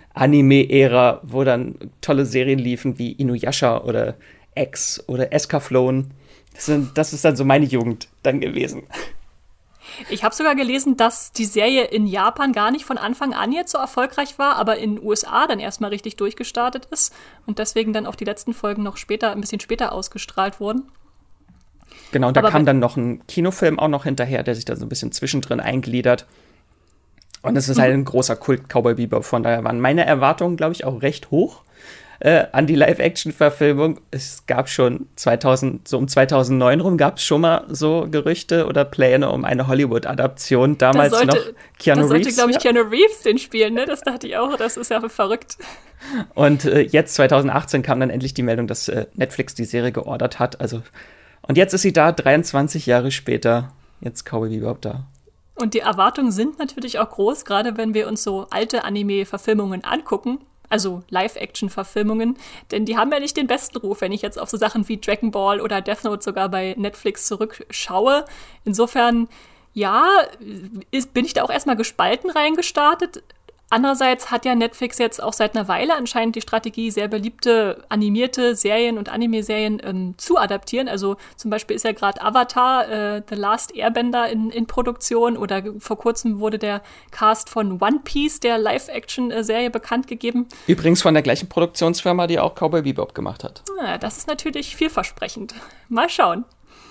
Speaker 2: Anime-Ära, wo dann tolle Serien liefen wie Inuyasha oder X oder Escaflowne. Das ist dann so meine Jugend dann gewesen.
Speaker 1: Ich habe sogar gelesen, dass die Serie in Japan gar nicht von Anfang an jetzt so erfolgreich war, aber in den USA dann erstmal richtig durchgestartet ist und deswegen dann auch die letzten Folgen noch später, ein bisschen später ausgestrahlt wurden.
Speaker 2: Genau, und da kam dann noch ein Kinofilm auch noch hinterher, der sich da so ein bisschen zwischendrin eingliedert. Und es ist halt ein großer Kult Cowboy Bebop. Von daher waren meine Erwartungen, glaube ich, auch recht hoch an die Live-Action-Verfilmung. Es gab schon um 2009 rum gab es schon mal so Gerüchte oder Pläne um eine Hollywood-Adaption. Damals noch Keanu Reeves.
Speaker 1: Da sollte, glaube ich, Keanu Reeves den spielen, ne? Das dachte ich auch, das ist ja verrückt.
Speaker 2: Und jetzt, 2018, kam dann endlich die Meldung, dass Netflix die Serie geordert hat. Und jetzt ist sie da, 23 Jahre später. Jetzt Cowboy Bebop da.
Speaker 1: Und die Erwartungen sind natürlich auch groß, gerade wenn wir uns so alte Anime-Verfilmungen angucken, also Live-Action-Verfilmungen, denn die haben ja nicht den besten Ruf, wenn ich jetzt auf so Sachen wie Dragon Ball oder Death Note sogar bei Netflix zurückschaue. Insofern, ja, bin ich da auch erstmal gespalten reingestartet. Andererseits hat ja Netflix jetzt auch seit einer Weile anscheinend die Strategie, sehr beliebte animierte Serien und Anime-Serien zu adaptieren. Also zum Beispiel ist ja gerade Avatar, The Last Airbender in Produktion, oder vor kurzem wurde der Cast von One Piece, der Live-Action-Serie, bekannt gegeben.
Speaker 2: Übrigens von der gleichen Produktionsfirma, die auch Cowboy Bebop gemacht hat.
Speaker 1: Ja, das ist natürlich vielversprechend. Mal schauen.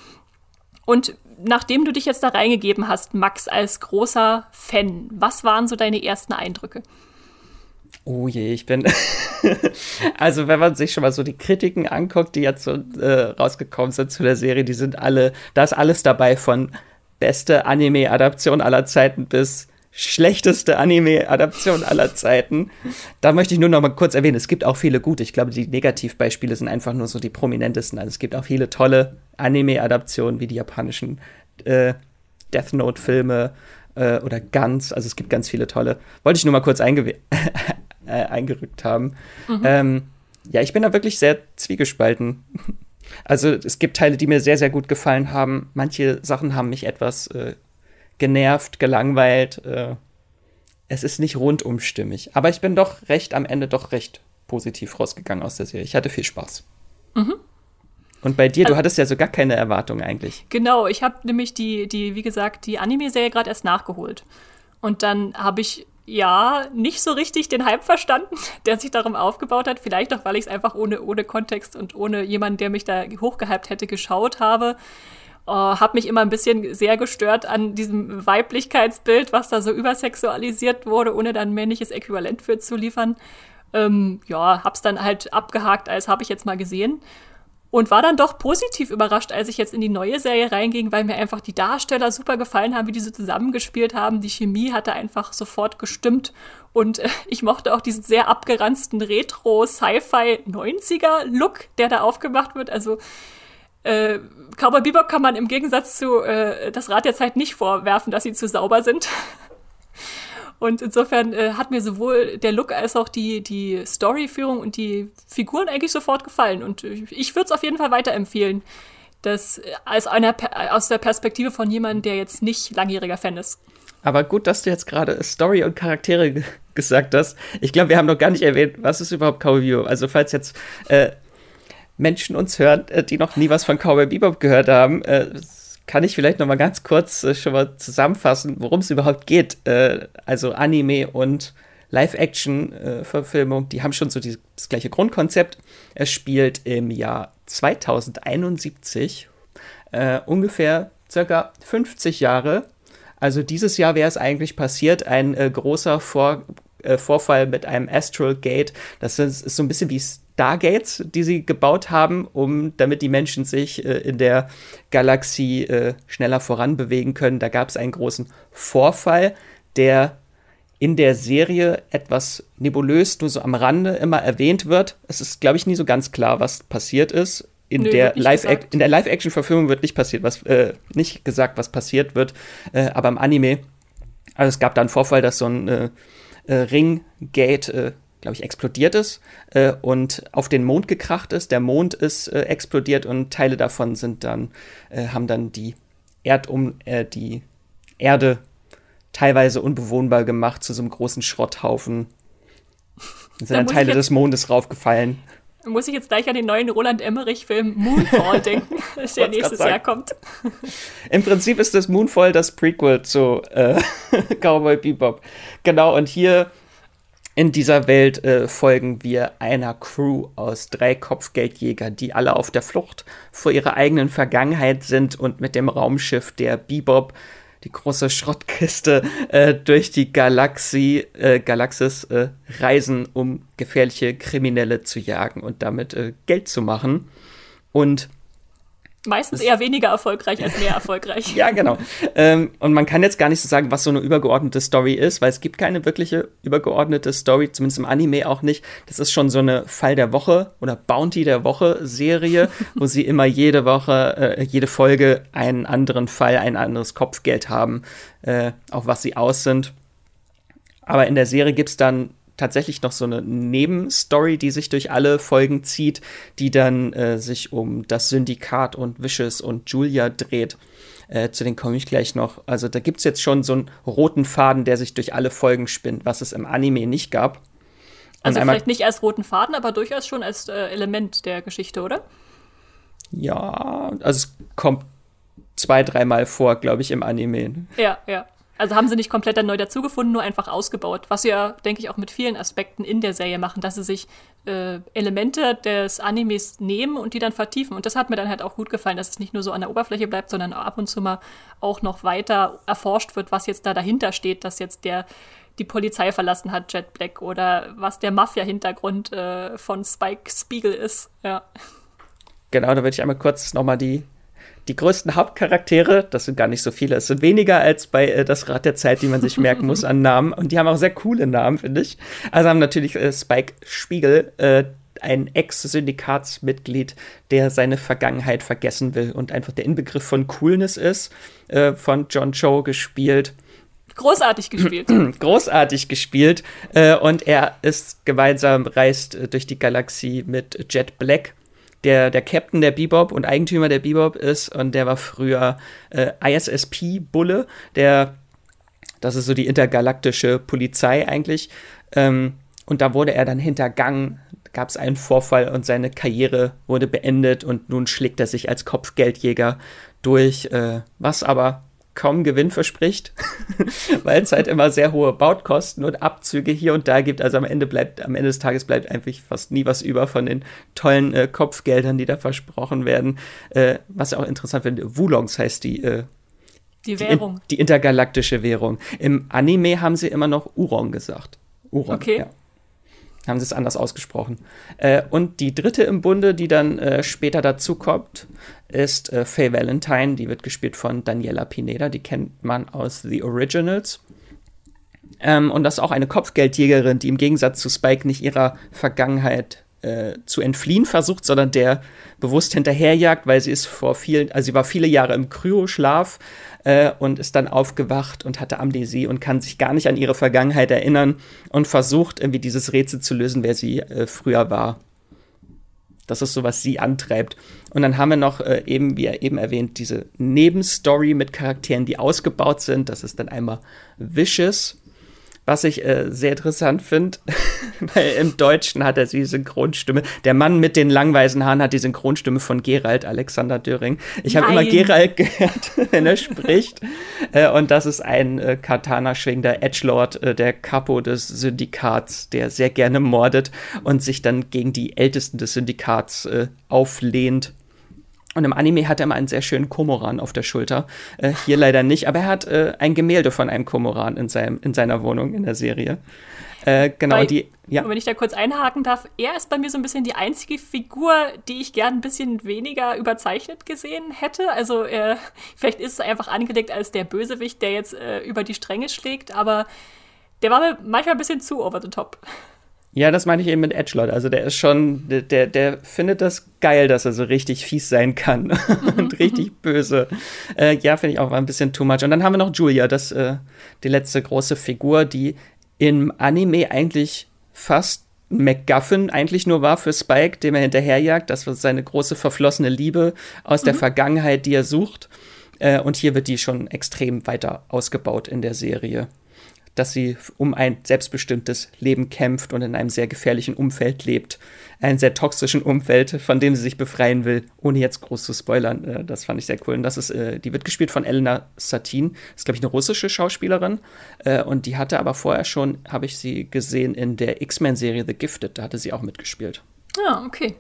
Speaker 1: Und nachdem du dich jetzt da reingegeben hast, Max, als großer Fan, was waren so deine ersten Eindrücke?
Speaker 2: Oh je, ich bin also wenn man sich schon mal so die Kritiken anguckt, die jetzt so rausgekommen sind zu der Serie, da ist alles dabei, von beste Anime-Adaption aller Zeiten bis schlechteste Anime-Adaption aller Zeiten. Da möchte ich nur noch mal kurz erwähnen, es gibt auch viele gute. Ich glaube, die Negativbeispiele sind einfach nur so die prominentesten. Also es gibt auch viele tolle Anime-Adaptionen, wie die japanischen Death Note-Filme oder Guns. Also es gibt ganz viele tolle. Wollte ich nur mal kurz eingerückt haben. Ja, ich bin da wirklich sehr zwiegespalten. Also es gibt Teile, die mir sehr, sehr gut gefallen haben. Manche Sachen haben mich etwas genervt, gelangweilt. Es ist nicht rundum stimmig. Aber ich bin am Ende doch recht positiv rausgegangen aus der Serie. Ich hatte viel Spaß. Und bei dir, du hattest ja so gar keine Erwartungen eigentlich.
Speaker 1: Genau, ich habe nämlich wie gesagt, die Anime-Serie gerade erst nachgeholt. Und dann habe ich nicht so richtig den Hype verstanden, der sich darum aufgebaut hat. Vielleicht auch, weil ich es einfach ohne Kontext und ohne jemanden, der mich da hochgehypt hätte, geschaut habe. Habe mich immer ein bisschen sehr gestört an diesem Weiblichkeitsbild, was da so übersexualisiert wurde, ohne dann ein männliches Äquivalent für zu liefern. Hab's dann halt abgehakt, als habe ich jetzt mal gesehen. Und war dann doch positiv überrascht, als ich jetzt in die neue Serie reinging, weil mir einfach die Darsteller super gefallen haben, wie die so zusammengespielt haben. Die Chemie hatte einfach sofort gestimmt. Und ich mochte auch diesen sehr abgeranzten Retro-Sci-Fi-90er-Look, der da aufgemacht wird. Also Cowboy Bebop kann man im Gegensatz zu das Rad der Zeit nicht vorwerfen, dass sie zu sauber sind. Und insofern hat mir sowohl der Look als auch die Storyführung und die Figuren eigentlich sofort gefallen. Und ich würde es auf jeden Fall weiterempfehlen, das aus der Perspektive von jemandem, der jetzt nicht langjähriger Fan ist.
Speaker 2: Aber gut, dass du jetzt gerade Story und Charaktere gesagt hast. Ich glaube, wir haben noch gar nicht erwähnt, was ist überhaupt Cowboy Bebop. Also falls jetzt Menschen uns hören, die noch nie was von Cowboy Bebop gehört haben, kann ich vielleicht noch mal ganz kurz schon mal zusammenfassen, worum es überhaupt geht. Also Anime und Live-Action-Verfilmung, die haben schon so das gleiche Grundkonzept. Es spielt im Jahr 2071, ungefähr circa 50 Jahre. Also dieses Jahr wäre es eigentlich passiert, ein großer Vorfall mit einem Astral Gate. Das ist so ein bisschen wie Stargates, die sie gebaut haben, damit die Menschen sich in der Galaxie schneller voranbewegen können. Da gab es einen großen Vorfall, der in der Serie etwas nebulös, nur so am Rande immer erwähnt wird. Es ist, glaube ich, nie so ganz klar, was passiert ist. In der Live-Action-Verfilmung wird nicht gesagt, was passiert wird, aber im Anime, also es gab da einen Vorfall, dass so ein Ringgate, glaube ich, explodiert ist und auf den Mond gekracht ist. Der Mond ist explodiert und Teile davon haben dann die Erde teilweise unbewohnbar gemacht zu so einem großen Schrotthaufen. sind dann Teile des Mondes raufgefallen.
Speaker 1: Muss ich jetzt gleich an den neuen Roland Emmerich-Film Moonfall denken, der nächstes Jahr kommt.
Speaker 2: Im Prinzip ist das Moonfall das Prequel zu Cowboy Bebop. Genau, und hier in dieser Welt folgen wir einer Crew aus 3 Kopfgeldjägern, die alle auf der Flucht vor ihrer eigenen Vergangenheit sind und mit dem Raumschiff der Bebop, die große Schrottkiste, durch die Galaxis reisen, um gefährliche Kriminelle zu jagen und damit Geld zu machen. Und
Speaker 1: meistens eher weniger erfolgreich als mehr erfolgreich.
Speaker 2: Ja, genau. Und man kann jetzt gar nicht so sagen, was so eine übergeordnete Story ist, weil es gibt keine wirkliche übergeordnete Story, zumindest im Anime auch nicht. Das ist schon so eine Fall der Woche oder Bounty der Woche Serie, wo sie immer jede Woche, jede Folge einen anderen Fall, ein anderes Kopfgeld haben, auf was sie aus sind. Aber in der Serie gibt's dann tatsächlich noch so eine Nebenstory, die sich durch alle Folgen zieht, die dann sich um das Syndikat und Vicious und Julia dreht. Zu denen komme ich gleich noch. Also da gibt's jetzt schon so einen roten Faden, der sich durch alle Folgen spinnt, was es im Anime nicht gab.
Speaker 1: Also vielleicht nicht als roten Faden, aber durchaus schon als Element der Geschichte, oder?
Speaker 2: Ja, also es kommt 2-3 Mal vor, glaube ich, im Anime.
Speaker 1: Ja. Also haben sie nicht komplett dann neu dazugefunden, nur einfach ausgebaut. Was sie ja, denke ich, auch mit vielen Aspekten in der Serie machen, dass sie sich Elemente des Animes nehmen und die dann vertiefen. Und das hat mir dann halt auch gut gefallen, dass es nicht nur so an der Oberfläche bleibt, sondern ab und zu mal auch noch weiter erforscht wird, was jetzt da dahinter steht, dass jetzt die Polizei verlassen hat, Jet Black, oder was der Mafia-Hintergrund von Spike Spiegel ist. Ja.
Speaker 2: Genau, da würde ich einmal kurz nochmal die größten Hauptcharaktere, das sind gar nicht so viele, es sind weniger als bei Das Rad der Zeit, die man sich merken muss an Namen. Und die haben auch sehr coole Namen, finde ich. Also haben natürlich Spike Spiegel, ein Ex-Syndikatsmitglied, der seine Vergangenheit vergessen will und einfach der Inbegriff von Coolness ist, von John Cho gespielt.
Speaker 1: Großartig gespielt.
Speaker 2: Großartig gespielt. Und er ist gemeinsam, reist durch die Galaxie mit Jet Black, der Captain der Bebop und Eigentümer der Bebop ist, und der war früher ISSP-Bulle, das ist so die intergalaktische Polizei eigentlich, und da wurde er dann hintergangen, gab es einen Vorfall und seine Karriere wurde beendet und nun schlägt er sich als Kopfgeldjäger durch, was aber kaum Gewinn verspricht, weil es halt immer sehr hohe Bautkosten und Abzüge hier und da gibt. Also am Ende des Tages bleibt eigentlich fast nie was über von den tollen Kopfgeldern, die da versprochen werden. Was auch interessant finde, Wulongs heißt die
Speaker 1: Währung.
Speaker 2: Die intergalaktische Währung. Im Anime haben sie immer noch Urong gesagt. Urong,
Speaker 1: okay.
Speaker 2: Ja. Haben sie es anders ausgesprochen. Und die dritte im Bunde, die dann später dazu kommt, ist Faye Valentine. Die wird gespielt von Daniela Pineda. Die kennt man aus The Originals. Und das ist auch eine Kopfgeldjägerin, die im Gegensatz zu Spike nicht ihrer Vergangenheit zu entfliehen versucht, sondern der bewusst hinterherjagt, weil sie sie war viele Jahre im Kryoschlaf und ist dann aufgewacht und hatte Amnesie und kann sich gar nicht an ihre Vergangenheit erinnern und versucht irgendwie dieses Rätsel zu lösen, wer sie früher war. Das ist so, was sie antreibt. Und dann haben wir noch wie eben erwähnt, diese Nebenstory mit Charakteren, die ausgebaut sind. Das ist dann einmal Vicious, was ich sehr interessant finde, weil im Deutschen hat er die Synchronstimme. Der Mann mit den langweißen Haaren hat die Synchronstimme von Geralt, Alexander Döring. Ich habe immer Geralt gehört, wenn er spricht. Und das ist ein Katana-schwingender Edgelord, der Capo des Syndikats, der sehr gerne mordet und sich dann gegen die Ältesten des Syndikats auflehnt. Und im Anime hat er immer einen sehr schönen Kormoran auf der Schulter. Hier leider nicht, aber er hat ein Gemälde von einem Kormoran in seiner Wohnung in der Serie. Genau,
Speaker 1: ja. Und wenn ich da kurz einhaken darf, er ist bei mir so ein bisschen die einzige Figur, die ich gern ein bisschen weniger überzeichnet gesehen hätte. Also vielleicht ist es einfach angelegt als der Bösewicht, der jetzt über die Stränge schlägt, aber der war mir manchmal ein bisschen zu over the top.
Speaker 2: Ja, das meine ich eben mit Edgelord. Also der ist schon, der findet das geil, dass er so richtig fies sein kann und richtig böse. Ja, finde ich auch ein bisschen too much. Und dann haben wir noch Julia, die letzte große Figur, die im Anime eigentlich fast MacGuffin eigentlich nur war für Spike, dem er hinterherjagt. Das war seine große verflossene Liebe aus der Vergangenheit, die er sucht. Und hier wird die schon extrem weiter ausgebaut in der Serie. dass sie um ein selbstbestimmtes Leben kämpft und in einem sehr gefährlichen Umfeld lebt. Einem sehr toxischen Umfeld, von dem sie sich befreien will, ohne jetzt groß zu spoilern. Das fand ich sehr cool. Und die wird gespielt von Elena Satin. Das ist, glaube ich, eine russische Schauspielerin. Und die hatte aber vorher schon, habe ich sie gesehen, in der X-Men-Serie The Gifted. Da hatte sie auch mitgespielt.
Speaker 1: Ah, okay.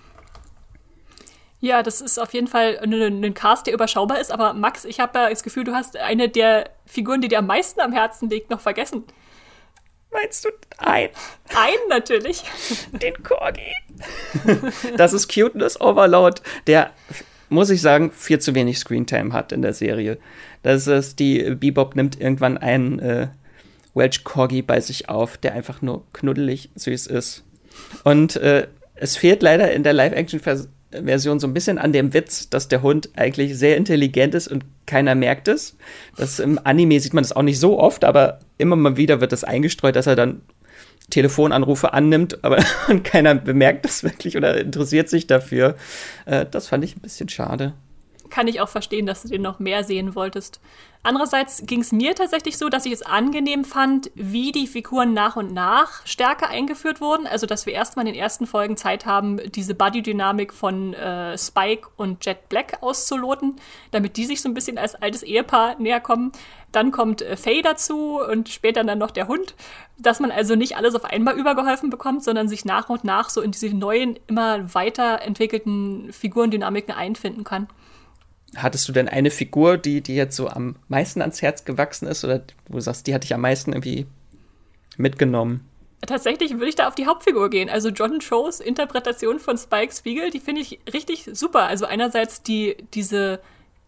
Speaker 1: Ja, das ist auf jeden Fall ein Cast, der überschaubar ist. Aber Max, ich habe ja das Gefühl, du hast eine der Figuren, die dir am meisten am Herzen liegt, noch vergessen.
Speaker 2: Meinst du einen?
Speaker 1: Einen natürlich.
Speaker 2: Den Corgi. Das ist Cuteness Overload, der, muss ich sagen, viel zu wenig Screentime hat in der Serie. Die Bebop nimmt irgendwann einen Welsh Corgi bei sich auf, der einfach nur knuddelig süß ist. Und es fehlt leider in der Live-Action-Version so ein bisschen an dem Witz, dass der Hund eigentlich sehr intelligent ist und keiner merkt es. Im Anime sieht man das auch nicht so oft, aber immer mal wieder wird das eingestreut, dass er dann Telefonanrufe annimmt, aber keiner bemerkt das wirklich oder interessiert sich dafür. Das fand ich ein bisschen schade.
Speaker 1: Kann ich auch verstehen, dass du den noch mehr sehen wolltest. Andererseits ging es mir tatsächlich so, dass ich es angenehm fand, wie die Figuren nach und nach stärker eingeführt wurden. Also, dass wir erstmal in den ersten Folgen Zeit haben, diese Buddy-Dynamik von Spike und Jet Black auszuloten, damit die sich so ein bisschen als altes Ehepaar näher kommen. Dann kommt Faye dazu und später dann noch der Hund. Dass man also nicht alles auf einmal übergeholfen bekommt, sondern sich nach und nach so in diese neuen, immer weiterentwickelten Figurendynamiken einfinden kann.
Speaker 2: Hattest du denn eine Figur, die jetzt so am meisten ans Herz gewachsen ist oder wo du sagst, die hat dich am meisten irgendwie mitgenommen?
Speaker 1: Tatsächlich würde ich da auf die Hauptfigur gehen. Also John Cho's Interpretation von Spike Spiegel, die finde ich richtig super. Also einerseits diese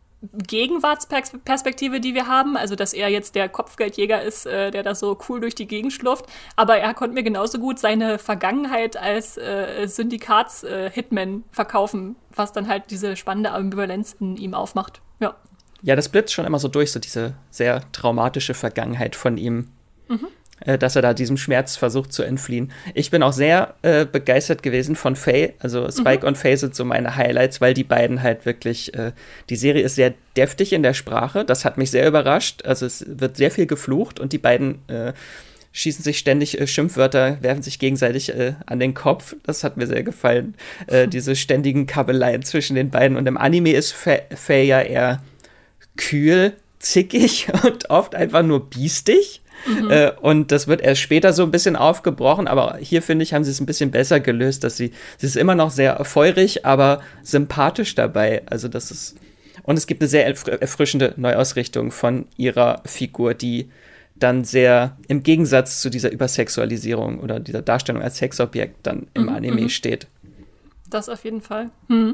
Speaker 1: Gegenwartsperspektive, die wir haben, also dass er jetzt der Kopfgeldjäger ist, der da so cool durch die Gegend schlurft, aber er konnte mir genauso gut seine Vergangenheit als Syndikats-Hitman verkaufen, was dann halt diese spannende Ambivalenz in ihm aufmacht.
Speaker 2: Ja, das blitzt schon immer so durch, so diese sehr traumatische Vergangenheit von ihm. Dass er da diesem Schmerz versucht zu entfliehen. Ich bin auch sehr begeistert gewesen von Faye. Also Spike und Faye sind so meine Highlights, weil die beiden halt wirklich, die Serie ist sehr deftig in der Sprache. Das hat mich sehr überrascht. Also es wird sehr viel geflucht und die beiden schießen sich ständig Schimpfwörter, werfen sich gegenseitig an den Kopf. Das hat mir sehr gefallen. Diese ständigen Kabeleien zwischen den beiden. Und im Anime ist Faye ja eher kühl, zickig und oft einfach nur biestig. Und das wird erst später so ein bisschen aufgebrochen, aber hier, finde ich, haben sie es ein bisschen besser gelöst, dass sie ist immer noch sehr feurig, aber sympathisch dabei. Also und es gibt eine sehr erfrischende Neuausrichtung von ihrer Figur, die dann sehr im Gegensatz zu dieser Übersexualisierung oder dieser Darstellung als Sexobjekt dann im Anime steht.
Speaker 1: Das auf jeden Fall.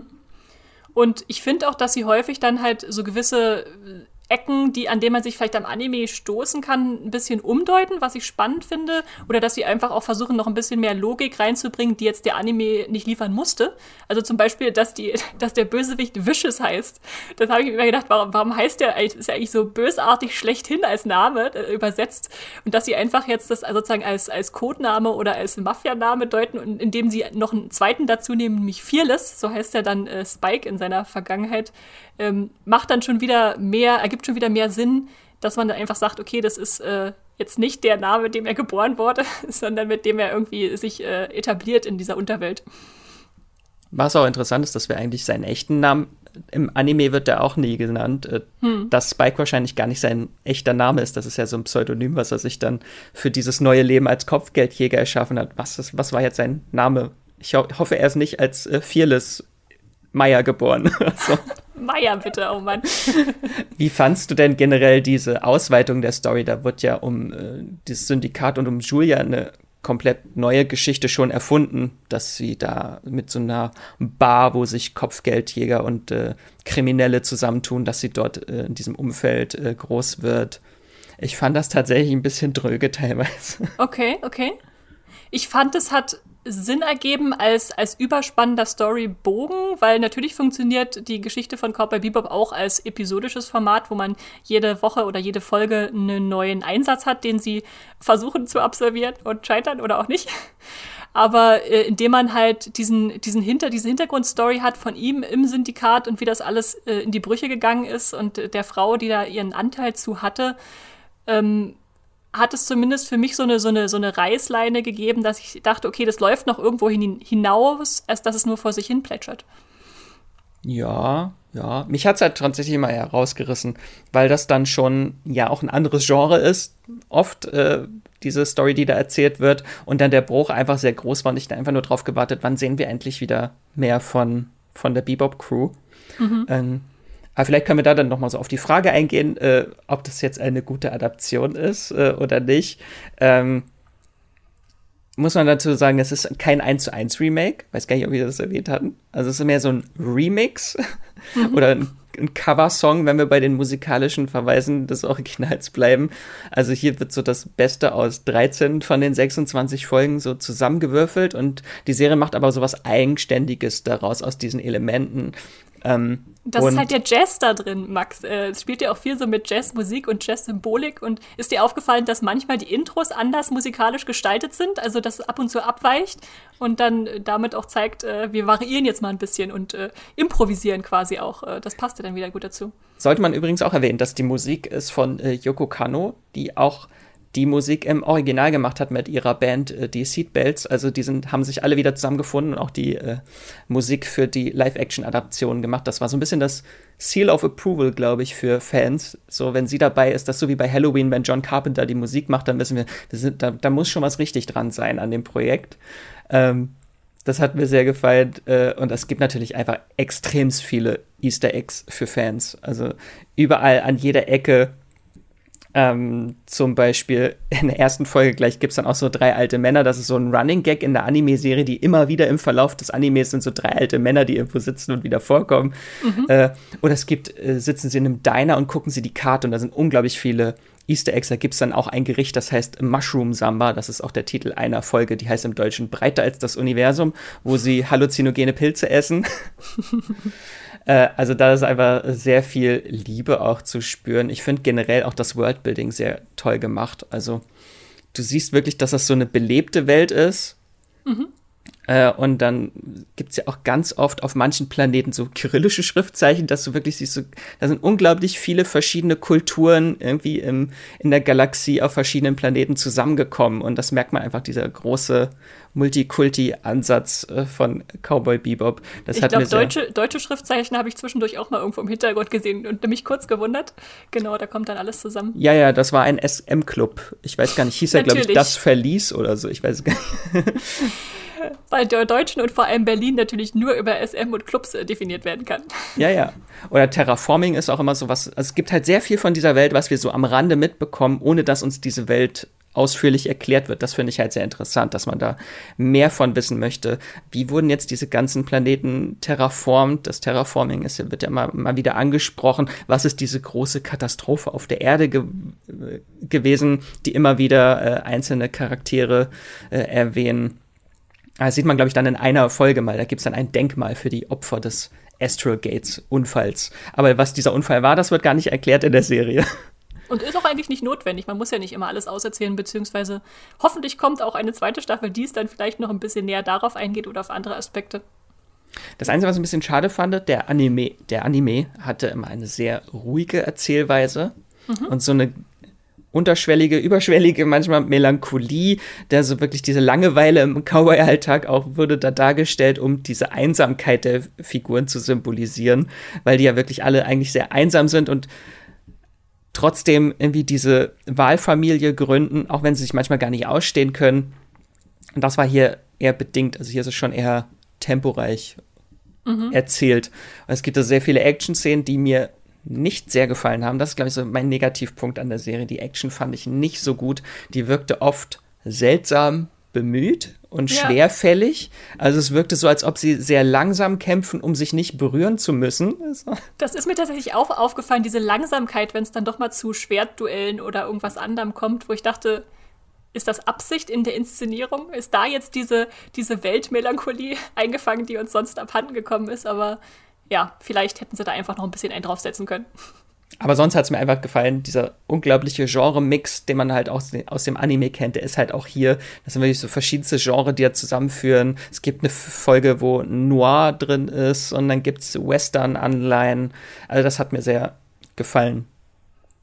Speaker 1: Und ich finde auch, dass sie häufig dann halt so gewisse Ecken, an denen man sich vielleicht am Anime stoßen kann, ein bisschen umdeuten, was ich spannend finde. Oder dass sie einfach auch versuchen, noch ein bisschen mehr Logik reinzubringen, die jetzt der Anime nicht liefern musste. Also zum Beispiel, dass der Bösewicht Vicious heißt. Das habe ich mir immer gedacht, warum heißt der, ist ja eigentlich so bösartig schlechthin als Name übersetzt. Und dass sie einfach jetzt das sozusagen als Codename oder als Mafianame deuten, und indem sie noch einen zweiten dazu nehmen, nämlich Fearless, so heißt er dann Spike in seiner Vergangenheit, macht dann schon wieder ergibt schon wieder mehr Sinn, dass man dann einfach sagt, okay, das ist jetzt nicht der Name, mit dem er geboren wurde, sondern mit dem er irgendwie sich etabliert in dieser Unterwelt.
Speaker 2: Was auch interessant ist, dass wir eigentlich seinen echten Namen, im Anime wird er auch nie genannt, dass Spike wahrscheinlich gar nicht sein echter Name ist. Das ist ja so ein Pseudonym, was er sich dann für dieses neue Leben als Kopfgeldjäger erschaffen hat. Was war jetzt sein Name? Ich hoffe, er ist nicht als Fearless Meyer geboren. So.
Speaker 1: Meyer, bitte, oh Mann.
Speaker 2: Wie fandst du denn generell diese Ausweitung der Story? Da wird ja um das Syndikat und um Julia eine komplett neue Geschichte schon erfunden, dass sie da mit so einer Bar, wo sich Kopfgeldjäger und Kriminelle zusammentun, dass sie dort in diesem Umfeld groß wird. Ich fand das tatsächlich ein bisschen dröge teilweise.
Speaker 1: Okay. Ich fand, es hat Sinn ergeben als überspannender Storybogen, weil natürlich funktioniert die Geschichte von Cowboy Bebop auch als episodisches Format, wo man jede Woche oder jede Folge einen neuen Einsatz hat, den sie versuchen zu absolvieren und scheitern oder auch nicht. Aber indem man halt diese Hintergrundstory hat von ihm im Syndikat und wie das alles in die Brüche gegangen ist und der Frau, die da ihren Anteil zu hatte, hat es zumindest für mich so eine Reißleine gegeben, dass ich dachte, okay, das läuft noch irgendwo hinaus, als dass es nur vor sich hin plätschert.
Speaker 2: Ja, ja. Mich hat's halt tatsächlich immer eher rausgerissen, weil das dann schon ja auch ein anderes Genre ist. Oft diese Story, die da erzählt wird. Und dann der Bruch einfach sehr groß war und ich da einfach nur drauf gewartet, wann sehen wir endlich wieder mehr von der Bebop-Crew. Aber vielleicht können wir da dann noch mal so auf die Frage eingehen, ob das jetzt eine gute Adaption ist oder nicht. Muss man dazu sagen, es ist kein 1:1 Remake. Weiß gar nicht, ob wir das erwähnt hatten. Also es ist mehr so ein Remix oder ein Coversong, wenn wir bei den musikalischen Verweisen des Originals bleiben. Also hier wird so das Beste aus 13 von den 26 Folgen so zusammengewürfelt und die Serie macht aber so was Eigenständiges daraus aus diesen Elementen.
Speaker 1: Das ist halt der Jazz da drin, Max. Es spielt ja auch viel so mit Jazzmusik und Jazzsymbolik. Und ist dir aufgefallen, dass manchmal die Intros anders musikalisch gestaltet sind? Also, dass es ab und zu abweicht und dann damit auch zeigt, wir variieren jetzt mal ein bisschen und improvisieren quasi auch. Das passt ja dann wieder gut dazu.
Speaker 2: Sollte man übrigens auch erwähnen, dass die Musik ist von Yoko Kanno, die auch die Musik im Original gemacht hat mit ihrer Band, die Seatbelts. Also haben sich alle wieder zusammengefunden und auch die Musik für die Live-Action-Adaption gemacht. Das war so ein bisschen das Seal of Approval, glaube ich, für Fans. So, wenn sie dabei ist, das so wie bei Halloween, wenn John Carpenter die Musik macht, dann wissen wir, da muss schon was richtig dran sein an dem Projekt. Das hat mir sehr gefallen. Und es gibt natürlich einfach extrem viele Easter Eggs für Fans. Also überall an jeder Ecke. Zum Beispiel in der ersten Folge gleich gibt es dann auch so 3 alte Männer. Das ist so ein Running Gag in der Anime-Serie, die immer wieder im Verlauf des Animes sind so 3 alte Männer, die irgendwo sitzen und wieder vorkommen. Oder sitzen sie in einem Diner und gucken sie die Karte und da sind unglaublich viele Easter Eggs. Da gibt es dann auch ein Gericht, das heißt Mushroom Samba. Das ist auch der Titel einer Folge, die heißt im Deutschen Breiter als das Universum, wo sie halluzinogene Pilze essen. Also da ist einfach sehr viel Liebe auch zu spüren. Ich finde generell auch das Worldbuilding sehr toll gemacht. Also du siehst wirklich, dass das so eine belebte Welt ist. Und dann gibt es ja auch ganz oft auf manchen Planeten so kyrillische Schriftzeichen, dass du wirklich siehst, da sind unglaublich viele verschiedene Kulturen irgendwie in der Galaxie auf verschiedenen Planeten zusammengekommen. Und das merkt man einfach, dieser große Multikulti-Ansatz von Cowboy Bebop. Das
Speaker 1: ich glaube, deutsche Schriftzeichen habe ich zwischendurch auch mal irgendwo im Hintergrund gesehen und mich kurz gewundert. Genau, da kommt dann alles zusammen.
Speaker 2: Ja, das war ein SM-Club. Ich weiß gar nicht, hieß er, glaube ich, das Verlies oder so. Ich weiß gar nicht.
Speaker 1: Weil der Deutschen und vor allem Berlin natürlich nur über SM und Clubs definiert werden kann.
Speaker 2: Ja. Oder Terraforming ist auch immer so was. Also es gibt halt sehr viel von dieser Welt, was wir so am Rande mitbekommen, ohne dass uns diese Welt ausführlich erklärt wird. Das finde ich halt sehr interessant, dass man da mehr von wissen möchte. Wie wurden jetzt diese ganzen Planeten terraformt? Das Terraforming wird ja mal wieder angesprochen. Was ist diese große Katastrophe auf der Erde gewesen, die immer wieder einzelne Charaktere erwähnen? Das sieht man, glaube ich, dann in einer Folge mal. Da gibt es dann ein Denkmal für die Opfer des Astral Gates-Unfalls. Aber was dieser Unfall war, das wird gar nicht erklärt in der Serie.
Speaker 1: Und ist auch eigentlich nicht notwendig. Man muss ja nicht immer alles auserzählen, beziehungsweise hoffentlich kommt auch eine zweite Staffel, die es dann vielleicht noch ein bisschen näher darauf eingeht oder auf andere Aspekte.
Speaker 2: Das Einzige, was ich ein bisschen schade fand, der Anime hatte immer eine sehr ruhige Erzählweise und so eine unterschwellige, überschwellige, manchmal Melancholie, der so wirklich diese Langeweile im Cowboy-Alltag auch wurde da dargestellt, um diese Einsamkeit der Figuren zu symbolisieren, weil die ja wirklich alle eigentlich sehr einsam sind und trotzdem irgendwie diese Wahlfamilie gründen, auch wenn sie sich manchmal gar nicht ausstehen können. Und das war hier eher bedingt, also hier ist es schon eher temporeich erzählt. Und es gibt da sehr viele Action-Szenen, die mir nicht sehr gefallen haben. Das ist, glaube ich, so mein Negativpunkt an der Serie. Die Action fand ich nicht so gut. Die wirkte oft seltsam bemüht und schwerfällig. Also es wirkte so, als ob sie sehr langsam kämpfen, um sich nicht berühren zu müssen.
Speaker 1: Das ist mir tatsächlich auch aufgefallen, diese Langsamkeit, wenn es dann doch mal zu Schwertduellen oder irgendwas anderem kommt, wo ich dachte, ist das Absicht in der Inszenierung? Ist da jetzt diese Weltmelancholie eingefangen, die uns sonst abhanden gekommen ist? Aber ja, vielleicht hätten sie da einfach noch ein bisschen einen draufsetzen können.
Speaker 2: Aber sonst hat es mir einfach gefallen, dieser unglaubliche Genre-Mix, den man halt aus dem Anime kennt, der ist halt auch hier. Das sind wirklich so verschiedenste Genres, die ja zusammenführen. Es gibt eine Folge, wo Noir drin ist und dann gibt es Western-Anleihen. Also das hat mir sehr gefallen.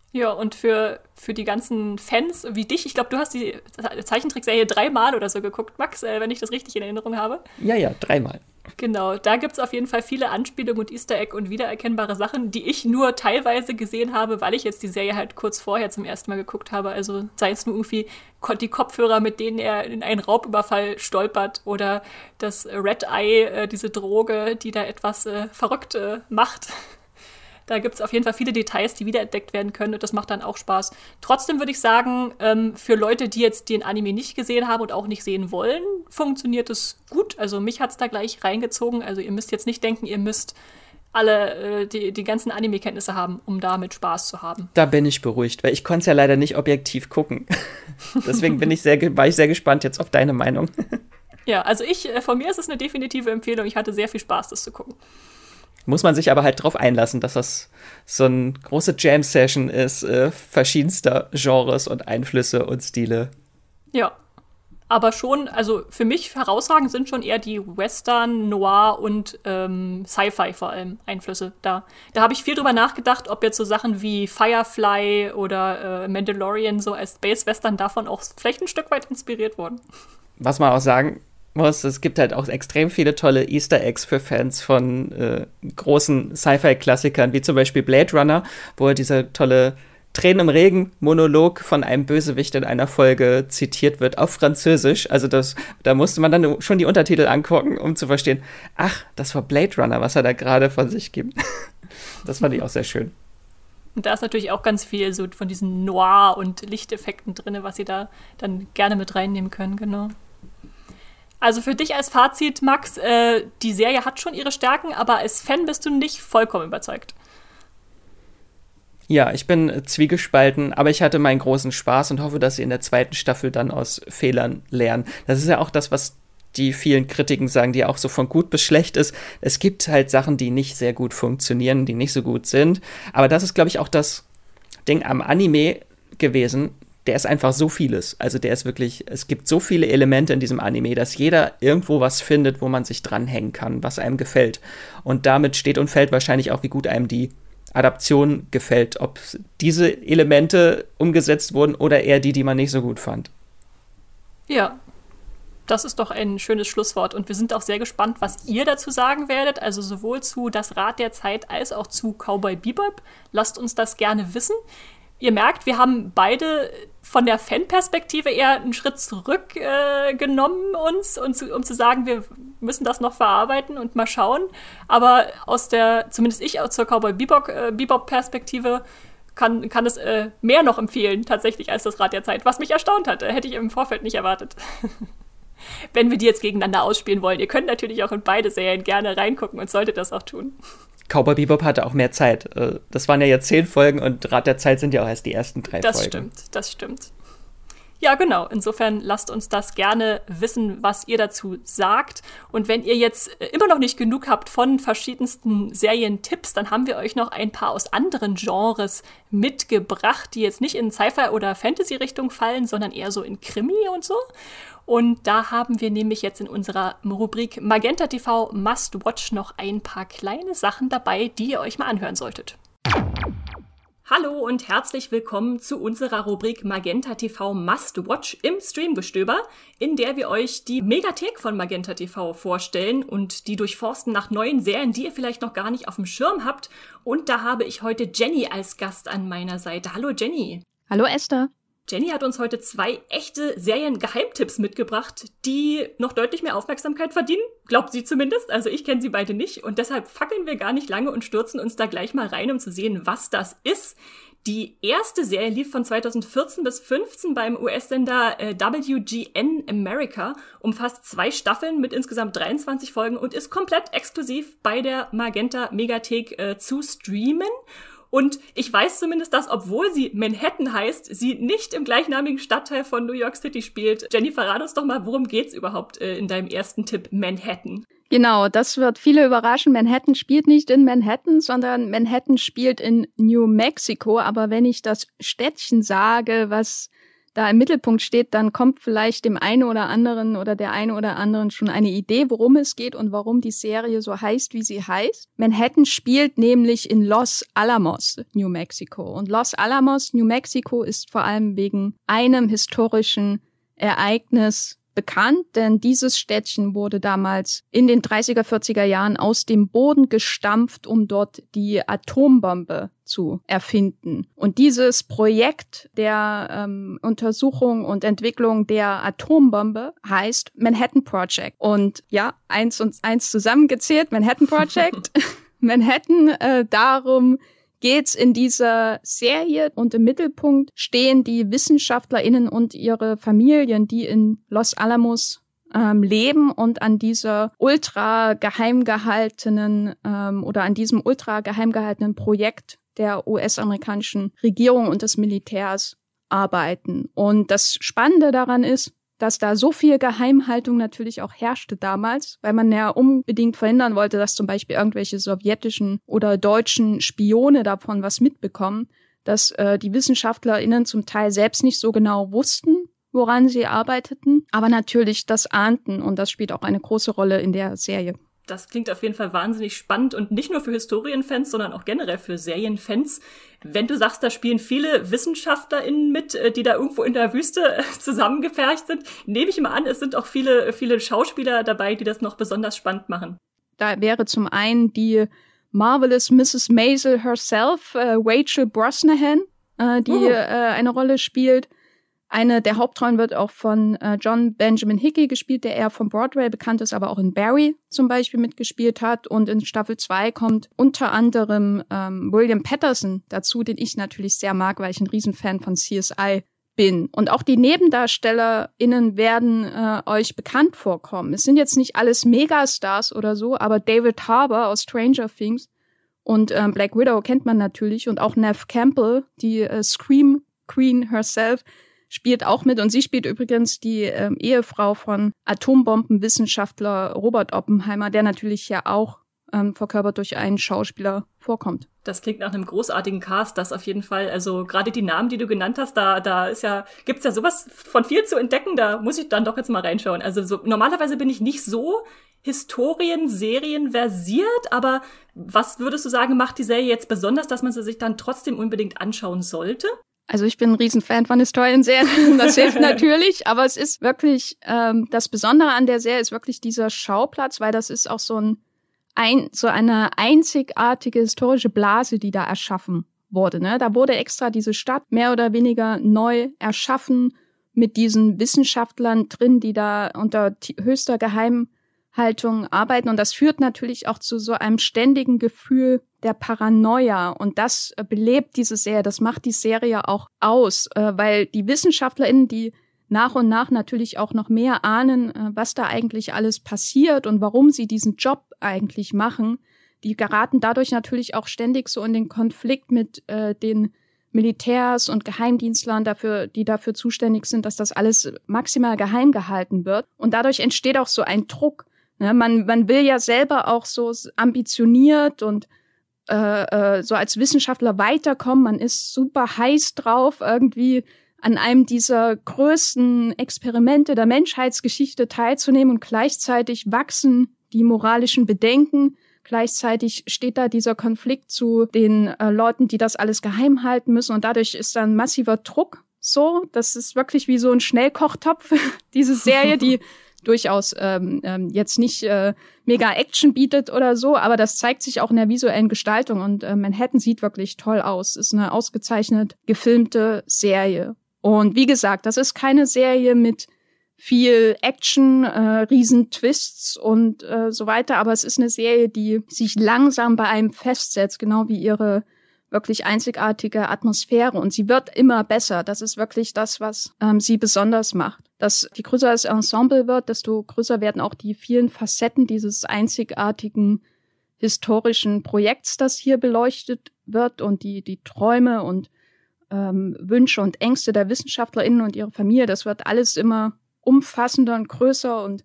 Speaker 1: Ja, und für die ganzen Fans wie dich, ich glaube, du hast die Zeichentrickserie 3-mal oder so geguckt, Max, wenn ich das richtig in Erinnerung habe.
Speaker 2: Ja, ja, 3-mal.
Speaker 1: Genau, da gibt es auf jeden Fall viele Anspielungen und Easter Egg und wiedererkennbare Sachen, die ich nur teilweise gesehen habe, weil ich jetzt die Serie halt kurz vorher zum ersten Mal geguckt habe. Also sei es nur irgendwie die Kopfhörer, mit denen er in einen Raubüberfall stolpert oder das Red Eye, diese Droge, die da etwas verrückt macht. Da gibt es auf jeden Fall viele Details, die wiederentdeckt werden können und das macht dann auch Spaß. Trotzdem würde ich sagen, für Leute, die jetzt den Anime nicht gesehen haben und auch nicht sehen wollen, funktioniert es gut. Also mich hat es da gleich reingezogen. Also ihr müsst jetzt nicht denken, ihr müsst alle die ganzen Anime-Kenntnisse haben, um damit Spaß zu haben.
Speaker 2: Da bin ich beruhigt, weil ich konnte es ja leider nicht objektiv gucken. Deswegen war ich sehr gespannt jetzt auf deine Meinung.
Speaker 1: Ja, also von mir ist es eine definitive Empfehlung. Ich hatte sehr viel Spaß, das zu gucken.
Speaker 2: Muss man sich aber halt drauf einlassen, dass das so eine große Jam-Session ist, verschiedenster Genres und Einflüsse und Stile.
Speaker 1: Ja, aber schon, also für mich herausragend sind schon eher die Western, Noir und Sci-Fi vor allem Einflüsse da. Da habe ich viel drüber nachgedacht, ob jetzt so Sachen wie Firefly oder Mandalorian so als Space-Western davon auch vielleicht ein Stück weit inspiriert wurden.
Speaker 2: Was man auch sagen muss, es gibt halt auch extrem viele tolle Easter Eggs für Fans von großen Sci-Fi-Klassikern, wie zum Beispiel Blade Runner, wo dieser tolle Tränen im Regen Monolog von einem Bösewicht in einer Folge zitiert wird auf Französisch. Also da musste man dann schon die Untertitel angucken, um zu verstehen, ach, das war Blade Runner, was er da gerade von sich gibt. Das fand ich auch sehr schön.
Speaker 1: Und da ist natürlich auch ganz viel so von diesen Noir- und Lichteffekten drin, was sie da dann gerne mit reinnehmen können, genau. Also für dich als Fazit, Max, die Serie hat schon ihre Stärken, aber als Fan bist du nicht vollkommen überzeugt.
Speaker 2: Ja, ich bin zwiegespalten, aber ich hatte meinen großen Spaß und hoffe, dass sie in der zweiten Staffel dann aus Fehlern lernen. Das ist ja auch das, was die vielen Kritiken sagen, die auch so von gut bis schlecht ist. Es gibt halt Sachen, die nicht sehr gut funktionieren, die nicht so gut sind. Aber das ist, glaube ich, auch das Ding am Anime gewesen. Der ist einfach so vieles. Also der ist wirklich, es gibt so viele Elemente in diesem Anime, dass jeder irgendwo was findet, wo man sich dranhängen kann, was einem gefällt. Und damit steht und fällt wahrscheinlich auch, wie gut einem die Adaption gefällt. Ob diese Elemente umgesetzt wurden oder eher die man nicht so gut fand.
Speaker 1: Ja, das ist doch ein schönes Schlusswort. Und wir sind auch sehr gespannt, was ihr dazu sagen werdet. Also sowohl zu Das Rad der Zeit als auch zu Cowboy Bebop. Lasst uns das gerne wissen. Ihr merkt, wir haben beide von der Fanperspektive eher einen Schritt zurückgenommen um zu sagen, wir müssen das noch verarbeiten und mal schauen. Aber zumindest ich zur Cowboy Bebop-Perspektive kann es mehr noch empfehlen, tatsächlich, als Das Rad der Zeit. Was mich erstaunt hat, hätte ich im Vorfeld nicht erwartet. Wenn wir die jetzt gegeneinander ausspielen wollen. Ihr könnt natürlich auch in beide Serien gerne reingucken und solltet das auch tun.
Speaker 2: Cowboy Bebop hatte auch mehr Zeit. Das waren ja jetzt 10 Folgen und Rad der Zeit sind ja auch erst die ersten 3 Folgen.
Speaker 1: Das stimmt. Ja, genau. Insofern lasst uns das gerne wissen, was ihr dazu sagt. Und wenn ihr jetzt immer noch nicht genug habt von verschiedensten Serientipps, dann haben wir euch noch ein paar aus anderen Genres mitgebracht, die jetzt nicht in Sci-Fi- oder Fantasy-Richtung fallen, sondern eher so in Krimi und so. Und da haben wir nämlich jetzt in unserer Rubrik Magenta TV Must Watch noch ein paar kleine Sachen dabei, die ihr euch mal anhören solltet. Hallo und herzlich willkommen zu unserer Rubrik Magenta TV Must Watch im Streamgestöber, in der wir euch die Megathek von Magenta TV vorstellen und die durchforsten nach neuen Serien, die ihr vielleicht noch gar nicht auf dem Schirm habt. Und da habe ich heute Jenny als Gast an meiner Seite. Hallo Jenny.
Speaker 3: Hallo Esther.
Speaker 1: Jenny hat uns heute 2 echte Serien-Geheimtipps mitgebracht, die noch deutlich mehr Aufmerksamkeit verdienen. Glaubt sie zumindest. Also ich kenne sie beide nicht. Und deshalb fackeln wir gar nicht lange und stürzen uns da gleich mal rein, um zu sehen, was das ist. Die erste Serie lief von 2014 bis 2015 beim US-Sender WGN America, umfasst 2 Staffeln mit insgesamt 23 Folgen und ist komplett exklusiv bei der Magenta Megathek zu streamen. Und ich weiß zumindest, dass, obwohl sie Manhattan heißt, sie nicht im gleichnamigen Stadtteil von New York City spielt. Jenny, verrat uns doch mal, worum geht's überhaupt in deinem ersten Tipp Manhattan?
Speaker 3: Genau, das wird viele überraschen. Manhattan spielt nicht in Manhattan, sondern Manhattan spielt in New Mexico. Aber wenn ich das Städtchen sage, was da im Mittelpunkt steht, dann kommt vielleicht dem einen oder anderen oder der einen oder anderen schon eine Idee, worum es geht und warum die Serie so heißt, wie sie heißt. Manhattan spielt nämlich in Los Alamos, New Mexico. Und Los Alamos, New Mexico ist vor allem wegen einem historischen Ereignis bekannt, denn dieses Städtchen wurde damals in den 30er, 40er Jahren aus dem Boden gestampft, um dort die Atombombe zu erfinden. Und dieses Projekt der Untersuchung und Entwicklung der Atombombe heißt Manhattan Project. Und ja, 1 und 1 zusammengezählt, Manhattan Project. Manhattan, darum geht's in dieser Serie und im Mittelpunkt stehen die WissenschaftlerInnen und ihre Familien, die in Los Alamos leben und an dieser ultra geheim gehaltenen oder an diesem ultra geheim gehaltenen Projekt der US-amerikanischen Regierung und des Militärs arbeiten. Und das Spannende daran ist, dass da so viel Geheimhaltung natürlich auch herrschte damals, weil man ja unbedingt verhindern wollte, dass zum Beispiel irgendwelche sowjetischen oder deutschen Spione davon was mitbekommen, dass die WissenschaftlerInnen zum Teil selbst nicht so genau wussten, woran sie arbeiteten, aber natürlich das ahnten und das spielt auch eine große Rolle in der Serie.
Speaker 1: Das klingt auf jeden Fall wahnsinnig spannend und nicht nur für Historienfans, sondern auch generell für Serienfans. Wenn du sagst, da spielen viele WissenschaftlerInnen mit, die da irgendwo in der Wüste zusammengepfercht sind, nehme ich mal an, es sind auch viele Schauspieler dabei, die das noch besonders spannend machen.
Speaker 3: Da wäre zum einen die Marvelous Mrs. Maisel herself, Rachel Brosnahan, die eine Rolle spielt. Eine der Hauptrollen wird auch von John Benjamin Hickey gespielt, der eher vom Broadway bekannt ist, aber auch in Barry zum Beispiel mitgespielt hat. Und in Staffel 2 kommt unter anderem William Patterson dazu, den ich natürlich sehr mag, weil ich ein Riesenfan von CSI bin. Und auch die NebendarstellerInnen werden euch bekannt vorkommen. Es sind jetzt nicht alles Megastars oder so, aber David Harbour aus Stranger Things und Black Widow kennt man natürlich. Und auch Neve Campbell, die Scream Queen herself, spielt auch mit. Und sie spielt übrigens die Ehefrau von Atombombenwissenschaftler Robert Oppenheimer, der natürlich ja auch verkörpert durch einen Schauspieler vorkommt.
Speaker 1: Das klingt nach einem großartigen Cast, das auf jeden Fall. Also gerade die Namen, die du genannt hast, gibt's ja sowas von viel zu entdecken, da muss ich dann doch jetzt mal reinschauen. Also normalerweise bin ich nicht so Serien versiert, aber was würdest du sagen, macht die Serie jetzt besonders, dass man sie sich dann trotzdem unbedingt anschauen sollte?
Speaker 3: Also ich bin ein Riesenfan von Historienserien, das hilft natürlich, aber es ist wirklich, das Besondere an der Serie ist wirklich dieser Schauplatz, weil das ist auch so eine einzigartige historische Blase, die da erschaffen wurde, ne? Da wurde extra diese Stadt mehr oder weniger neu erschaffen mit diesen Wissenschaftlern drin, die da unter höchster Geheimhaltung arbeiten und das führt natürlich auch zu so einem ständigen Gefühl der Paranoia und das belebt diese Serie, das macht die Serie auch aus, weil die WissenschaftlerInnen, die nach und nach natürlich auch noch mehr ahnen, was da eigentlich alles passiert und warum sie diesen Job eigentlich machen, die geraten dadurch natürlich auch ständig so in den Konflikt mit den Militärs und Geheimdienstlern, die dafür zuständig sind, dass das alles maximal geheim gehalten wird. Und dadurch entsteht auch so ein Druck. Ne? Man will ja selber auch so ambitioniert und so als Wissenschaftler weiterkommen. Man ist super heiß drauf, irgendwie an einem dieser größten Experimente der Menschheitsgeschichte teilzunehmen und gleichzeitig wachsen die moralischen Bedenken. Gleichzeitig steht da dieser Konflikt zu den Leuten, die das alles geheim halten müssen und dadurch ist da ein massiver Druck. So, das ist wirklich wie so ein Schnellkochtopf, diese Serie, die durchaus jetzt nicht mega Action bietet oder so, aber das zeigt sich auch in der visuellen Gestaltung und Manhattan sieht wirklich toll aus. Ist eine ausgezeichnet gefilmte Serie. Und wie gesagt, das ist keine Serie mit viel Action, riesen Twists und so weiter, aber es ist eine Serie, die sich langsam bei einem festsetzt, genau wie ihre wirklich einzigartige Atmosphäre und sie wird immer besser. Das ist wirklich das, was sie besonders macht. Je größer das Ensemble wird, desto größer werden auch die vielen Facetten dieses einzigartigen historischen Projekts, das hier beleuchtet wird und die Träume und Wünsche und Ängste der WissenschaftlerInnen und ihrer Familie. Das wird alles immer umfassender und größer und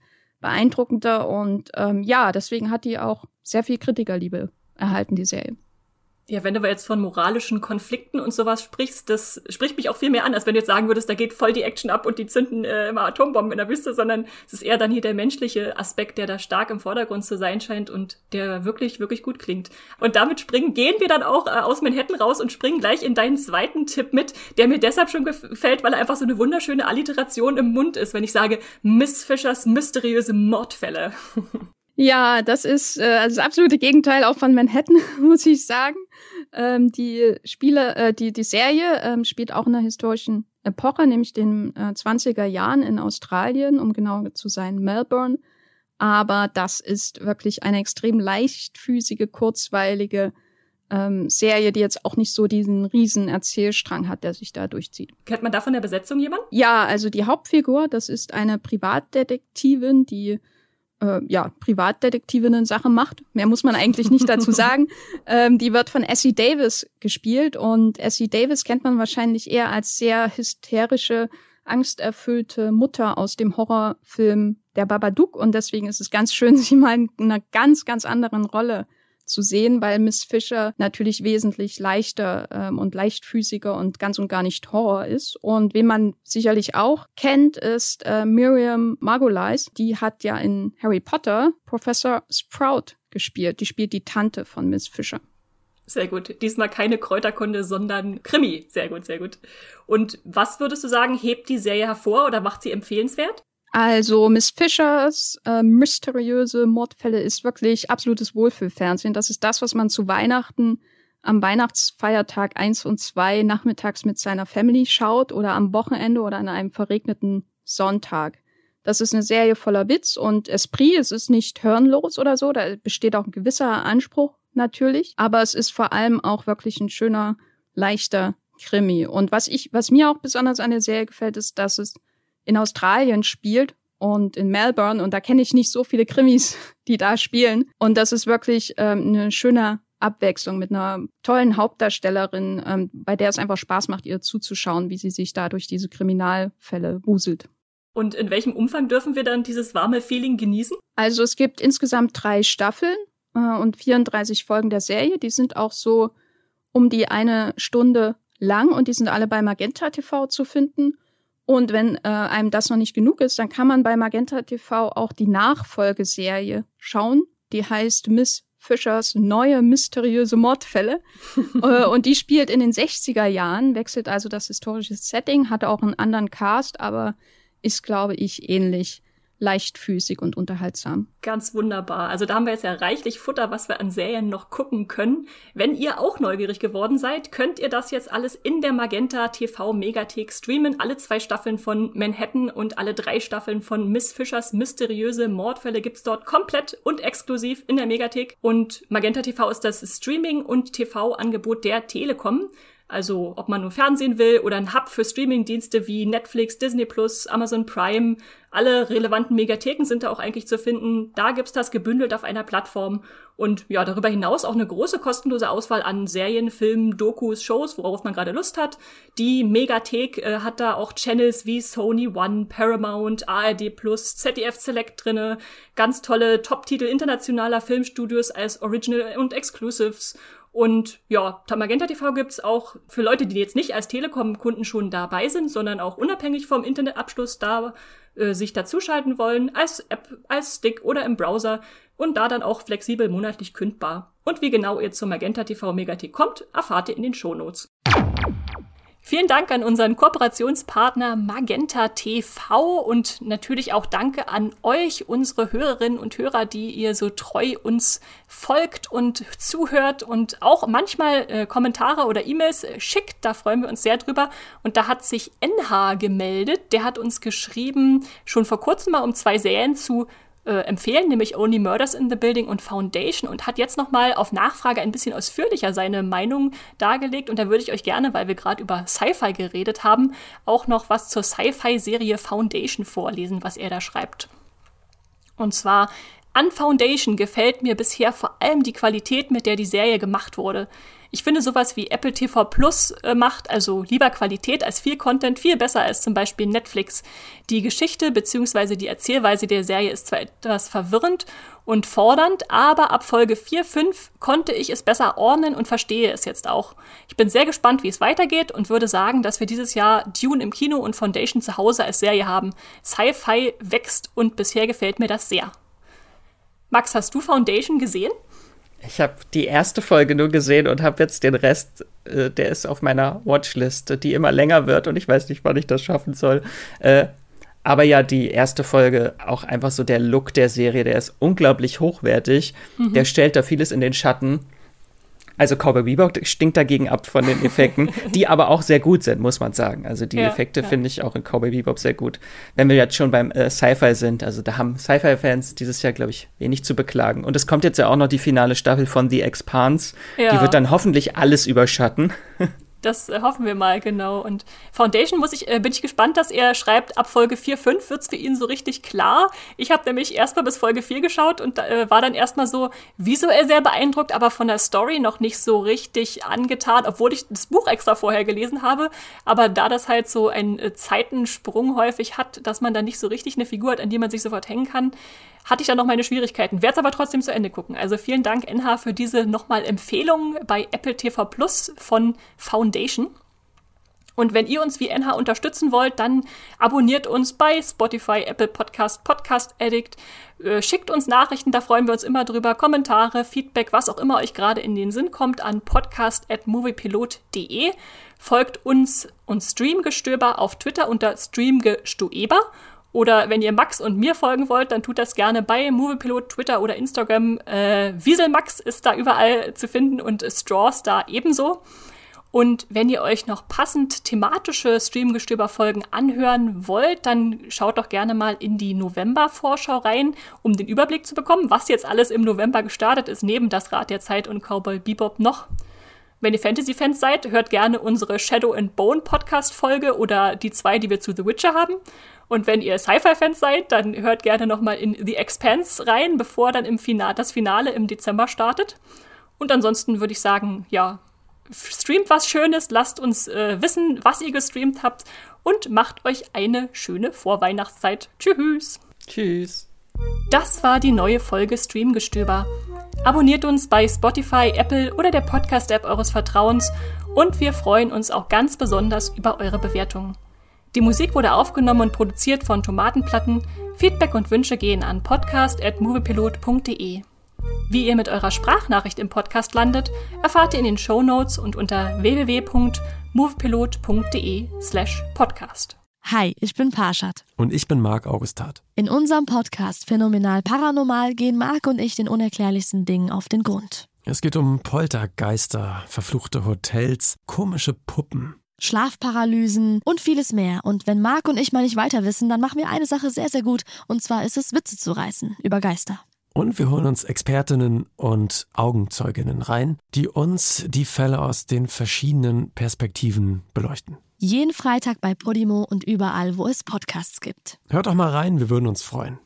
Speaker 3: beeindruckender und deswegen hat die auch sehr viel Kritikerliebe erhalten, die Serie.
Speaker 1: Ja, wenn du aber jetzt von moralischen Konflikten und sowas sprichst, das spricht mich auch viel mehr an, als wenn du jetzt sagen würdest, da geht voll die Action ab und die zünden immer Atombomben in der Wüste, sondern es ist eher dann hier der menschliche Aspekt, der da stark im Vordergrund zu sein scheint und der wirklich, wirklich gut klingt. Und damit gehen wir dann auch aus Manhattan raus und springen gleich in deinen zweiten Tipp mit, der mir deshalb schon gefällt, weil er einfach so eine wunderschöne Alliteration im Mund ist, wenn ich sage, Miss Fischers mysteriöse Mordfälle.
Speaker 3: Ja, das ist also das absolute Gegenteil auch von Manhattan, muss ich sagen. Die Serie spielt auch in einer historischen Epoche, nämlich den 20er Jahren in Australien, um genau zu sein, Melbourne. Aber das ist wirklich eine extrem leichtfüßige, kurzweilige Serie, die jetzt auch nicht so diesen riesen Erzählstrang hat, der sich da durchzieht.
Speaker 1: Kennt man da von der Besetzung jemanden?
Speaker 3: Ja, also die Hauptfigur, das ist eine Privatdetektivin, die Privatdetektivinnen-Sache macht. Mehr muss man eigentlich nicht dazu sagen. Die wird von Essie Davis gespielt und Essie Davis kennt man wahrscheinlich eher als sehr hysterische, angsterfüllte Mutter aus dem Horrorfilm Der Babadook und deswegen ist es ganz schön, sie mal in einer ganz, ganz anderen Rolle zu sehen, weil Miss Fisher natürlich wesentlich leichter und leichtfüßiger und ganz und gar nicht Horror ist. Und wen man sicherlich auch kennt, ist Miriam Margolyes. Die hat ja in Harry Potter Professor Sprout gespielt. Die spielt die Tante von Miss Fisher.
Speaker 1: Sehr gut. Diesmal keine Kräuterkunde, sondern Krimi. Sehr gut, sehr gut. Und was würdest du sagen, hebt die Serie hervor oder macht sie empfehlenswert?
Speaker 3: Also Miss Fischers mysteriöse Mordfälle ist wirklich absolutes Wohlfühlfernsehen. Das ist das, was man zu Weihnachten am Weihnachtsfeiertag 1 und 2 nachmittags mit seiner Family schaut oder am Wochenende oder an einem verregneten Sonntag. Das ist eine Serie voller Witz und Esprit. Es ist nicht hirnlos oder so. Da besteht auch ein gewisser Anspruch natürlich. Aber es ist vor allem auch wirklich ein schöner, leichter Krimi. Und was mir auch besonders an der Serie gefällt, ist, dass es in Australien spielt und in Melbourne. Und da kenne ich nicht so viele Krimis, die da spielen. Und das ist wirklich eine schöne Abwechslung mit einer tollen Hauptdarstellerin, bei der es einfach Spaß macht, ihr zuzuschauen, wie sie sich da durch diese Kriminalfälle wuselt.
Speaker 1: Und in welchem Umfang dürfen wir dann dieses warme Feeling genießen?
Speaker 3: Also es gibt insgesamt 3 Staffeln und 34 Folgen der Serie. Die sind auch so um die 1 Stunde lang und die sind alle bei Magenta TV zu finden. Und wenn einem das noch nicht genug ist, dann kann man bei Magenta TV auch die Nachfolgeserie schauen. Die heißt Miss Fischers neue mysteriöse Mordfälle. Und die spielt in den 60er Jahren, wechselt also das historische Setting, hatte auch einen anderen Cast, aber ist, glaube ich, ähnlich leichtfüßig und unterhaltsam.
Speaker 1: Ganz wunderbar. Also da haben wir jetzt ja reichlich Futter, was wir an Serien noch gucken können. Wenn ihr auch neugierig geworden seid, könnt ihr das jetzt alles in der Magenta TV Megathek streamen. Alle 2 Staffeln von Manhattan und alle 3 Staffeln von Miss Fischers mysteriöse Mordfälle gibt's dort komplett und exklusiv in der Megathek. Und Magenta TV ist das Streaming- und TV-Angebot der Telekom. Also ob man nur Fernsehen will oder ein Hub für Streamingdienste wie Netflix, Disney+, Amazon Prime, alle relevanten Megatheken sind da auch eigentlich zu finden. Da gibt's das gebündelt auf einer Plattform. Und ja, darüber hinaus auch eine große kostenlose Auswahl an Serien, Filmen, Dokus, Shows, worauf man gerade Lust hat. Die Megathek hat da auch Channels wie Sony One, Paramount, ARD+, ZDF Select drinne. Ganz tolle Top-Titel internationaler Filmstudios als Original und Exclusives. Und ja, Magenta TV gibt's auch für Leute, die jetzt nicht als Telekom-Kunden schon dabei sind, sondern auch unabhängig vom Internetabschluss da sich dazuschalten wollen, als App, als Stick oder im Browser und da dann auch flexibel monatlich kündbar. Und wie genau ihr zur Magenta TV Megathek kommt, erfahrt ihr in den Shownotes. Vielen Dank an unseren Kooperationspartner Magenta TV und natürlich auch danke an euch, unsere Hörerinnen und Hörer, die ihr so treu uns folgt und zuhört und auch manchmal Kommentare oder E-Mails schickt. Da freuen wir uns sehr drüber. Und da hat sich NH gemeldet. Der hat uns geschrieben, schon vor kurzem mal, um 2 Serien zu empfehlen, nämlich Only Murders in the Building und Foundation und hat jetzt nochmal auf Nachfrage ein bisschen ausführlicher seine Meinung dargelegt und da würde ich euch gerne, weil wir gerade über Sci-Fi geredet haben, auch noch was zur Sci-Fi-Serie Foundation vorlesen, was er da schreibt. Und zwar An Foundation gefällt mir bisher vor allem die Qualität, mit der die Serie gemacht wurde. Ich finde sowas wie Apple TV Plus macht, also lieber Qualität als viel Content, viel besser als zum Beispiel Netflix. Die Geschichte bzw. die Erzählweise der Serie ist zwar etwas verwirrend und fordernd, aber ab Folge 4, 5 konnte ich es besser ordnen und verstehe es jetzt auch. Ich bin sehr gespannt, wie es weitergeht und würde sagen, dass wir dieses Jahr Dune im Kino und Foundation zu Hause als Serie haben. Sci-Fi wächst und bisher gefällt mir das sehr. Max, hast du Foundation gesehen?
Speaker 2: Ich habe die erste Folge nur gesehen und habe jetzt den Rest, der ist auf meiner Watchlist, die immer länger wird und ich weiß nicht, wann ich das schaffen soll. Aber ja, die erste Folge, auch einfach so der Look der Serie, der ist unglaublich hochwertig. Der stellt da vieles in den Schatten. Also Cowboy Bebop stinkt dagegen ab von den Effekten, die aber auch sehr gut sind, muss man sagen. Also die Effekte finde ich auch in Cowboy Bebop sehr gut. Wenn wir jetzt schon beim Sci-Fi sind, also da haben Sci-Fi-Fans dieses Jahr, glaube ich, wenig zu beklagen. Und es kommt jetzt ja auch noch die finale Staffel von The Expanse. Ja. Die wird dann hoffentlich alles überschatten.
Speaker 1: Das hoffen wir mal, genau. Und Foundation bin ich gespannt, dass er schreibt, ab Folge 4, 5 wird's für ihn so richtig klar. Ich habe nämlich erstmal bis Folge 4 geschaut und war dann erstmal so visuell sehr beeindruckt, aber von der Story noch nicht so richtig angetan, obwohl ich das Buch extra vorher gelesen habe. Aber da das halt so einen Zeitensprung häufig hat, dass man da nicht so richtig eine Figur hat, an die man sich sofort hängen kann, hatte ich da noch meine Schwierigkeiten. Werde es aber trotzdem zu Ende gucken. Also vielen Dank, NH, für diese nochmal Empfehlung bei Apple TV Plus von Foundation. Und wenn ihr uns wie NH unterstützen wollt, dann abonniert uns bei Spotify, Apple Podcast, Podcast Addict. Schickt uns Nachrichten, da freuen wir uns immer drüber. Kommentare, Feedback, was auch immer euch gerade in den Sinn kommt, an podcast@moviepilot.de. Folgt uns und Streamgestöber auf Twitter unter Streamgestoeber. Oder wenn ihr Max und mir folgen wollt, dann tut das gerne bei Moviepilot, Twitter oder Instagram. Wieselmax ist da überall zu finden und Straws da ebenso. Und wenn ihr euch noch passend thematische Streamgestöber-Folgen anhören wollt, dann schaut doch gerne mal in die November-Vorschau rein, um den Überblick zu bekommen, was jetzt alles im November gestartet ist, neben Das Rad der Zeit und Cowboy Bebop noch. Wenn ihr Fantasy-Fans seid, hört gerne unsere Shadow and Bone Podcast-Folge oder die 2, die wir zu The Witcher haben. Und wenn ihr Sci-Fi-Fans seid, dann hört gerne nochmal in The Expanse rein, bevor dann das Finale im Dezember startet. Und ansonsten würde ich sagen, ja, streamt was Schönes, lasst uns wissen, was ihr gestreamt habt und macht euch eine schöne Vorweihnachtszeit. Tschüss.
Speaker 2: Tschüss.
Speaker 1: Das war die neue Folge Streamgestöber. Abonniert uns bei Spotify, Apple oder der Podcast-App eures Vertrauens und wir freuen uns auch ganz besonders über eure Bewertungen. Die Musik wurde aufgenommen und produziert von Tomatenplatten. Feedback und Wünsche gehen an podcast@moviepilot.de. Wie ihr mit eurer Sprachnachricht im Podcast landet, erfahrt ihr in den Shownotes und unter www.moviepilot.de/podcast.
Speaker 4: Hi, ich bin Parshad.
Speaker 5: Und ich bin Marc Augustat.
Speaker 4: In unserem Podcast Phänomenal Paranormal gehen Marc und ich den unerklärlichsten Dingen auf den Grund.
Speaker 5: Es geht um Poltergeister, verfluchte Hotels, komische Puppen,
Speaker 4: Schlafparalysen und vieles mehr. Und wenn Marc und ich mal nicht weiter wissen, dann machen wir eine Sache sehr, sehr gut. Und zwar ist es, Witze zu reißen über Geister.
Speaker 5: Und wir holen uns Expertinnen und Augenzeuginnen rein, die uns die Fälle aus den verschiedenen Perspektiven beleuchten.
Speaker 4: Jeden Freitag bei Podimo und überall, wo es Podcasts gibt.
Speaker 5: Hört doch mal rein, wir würden uns freuen.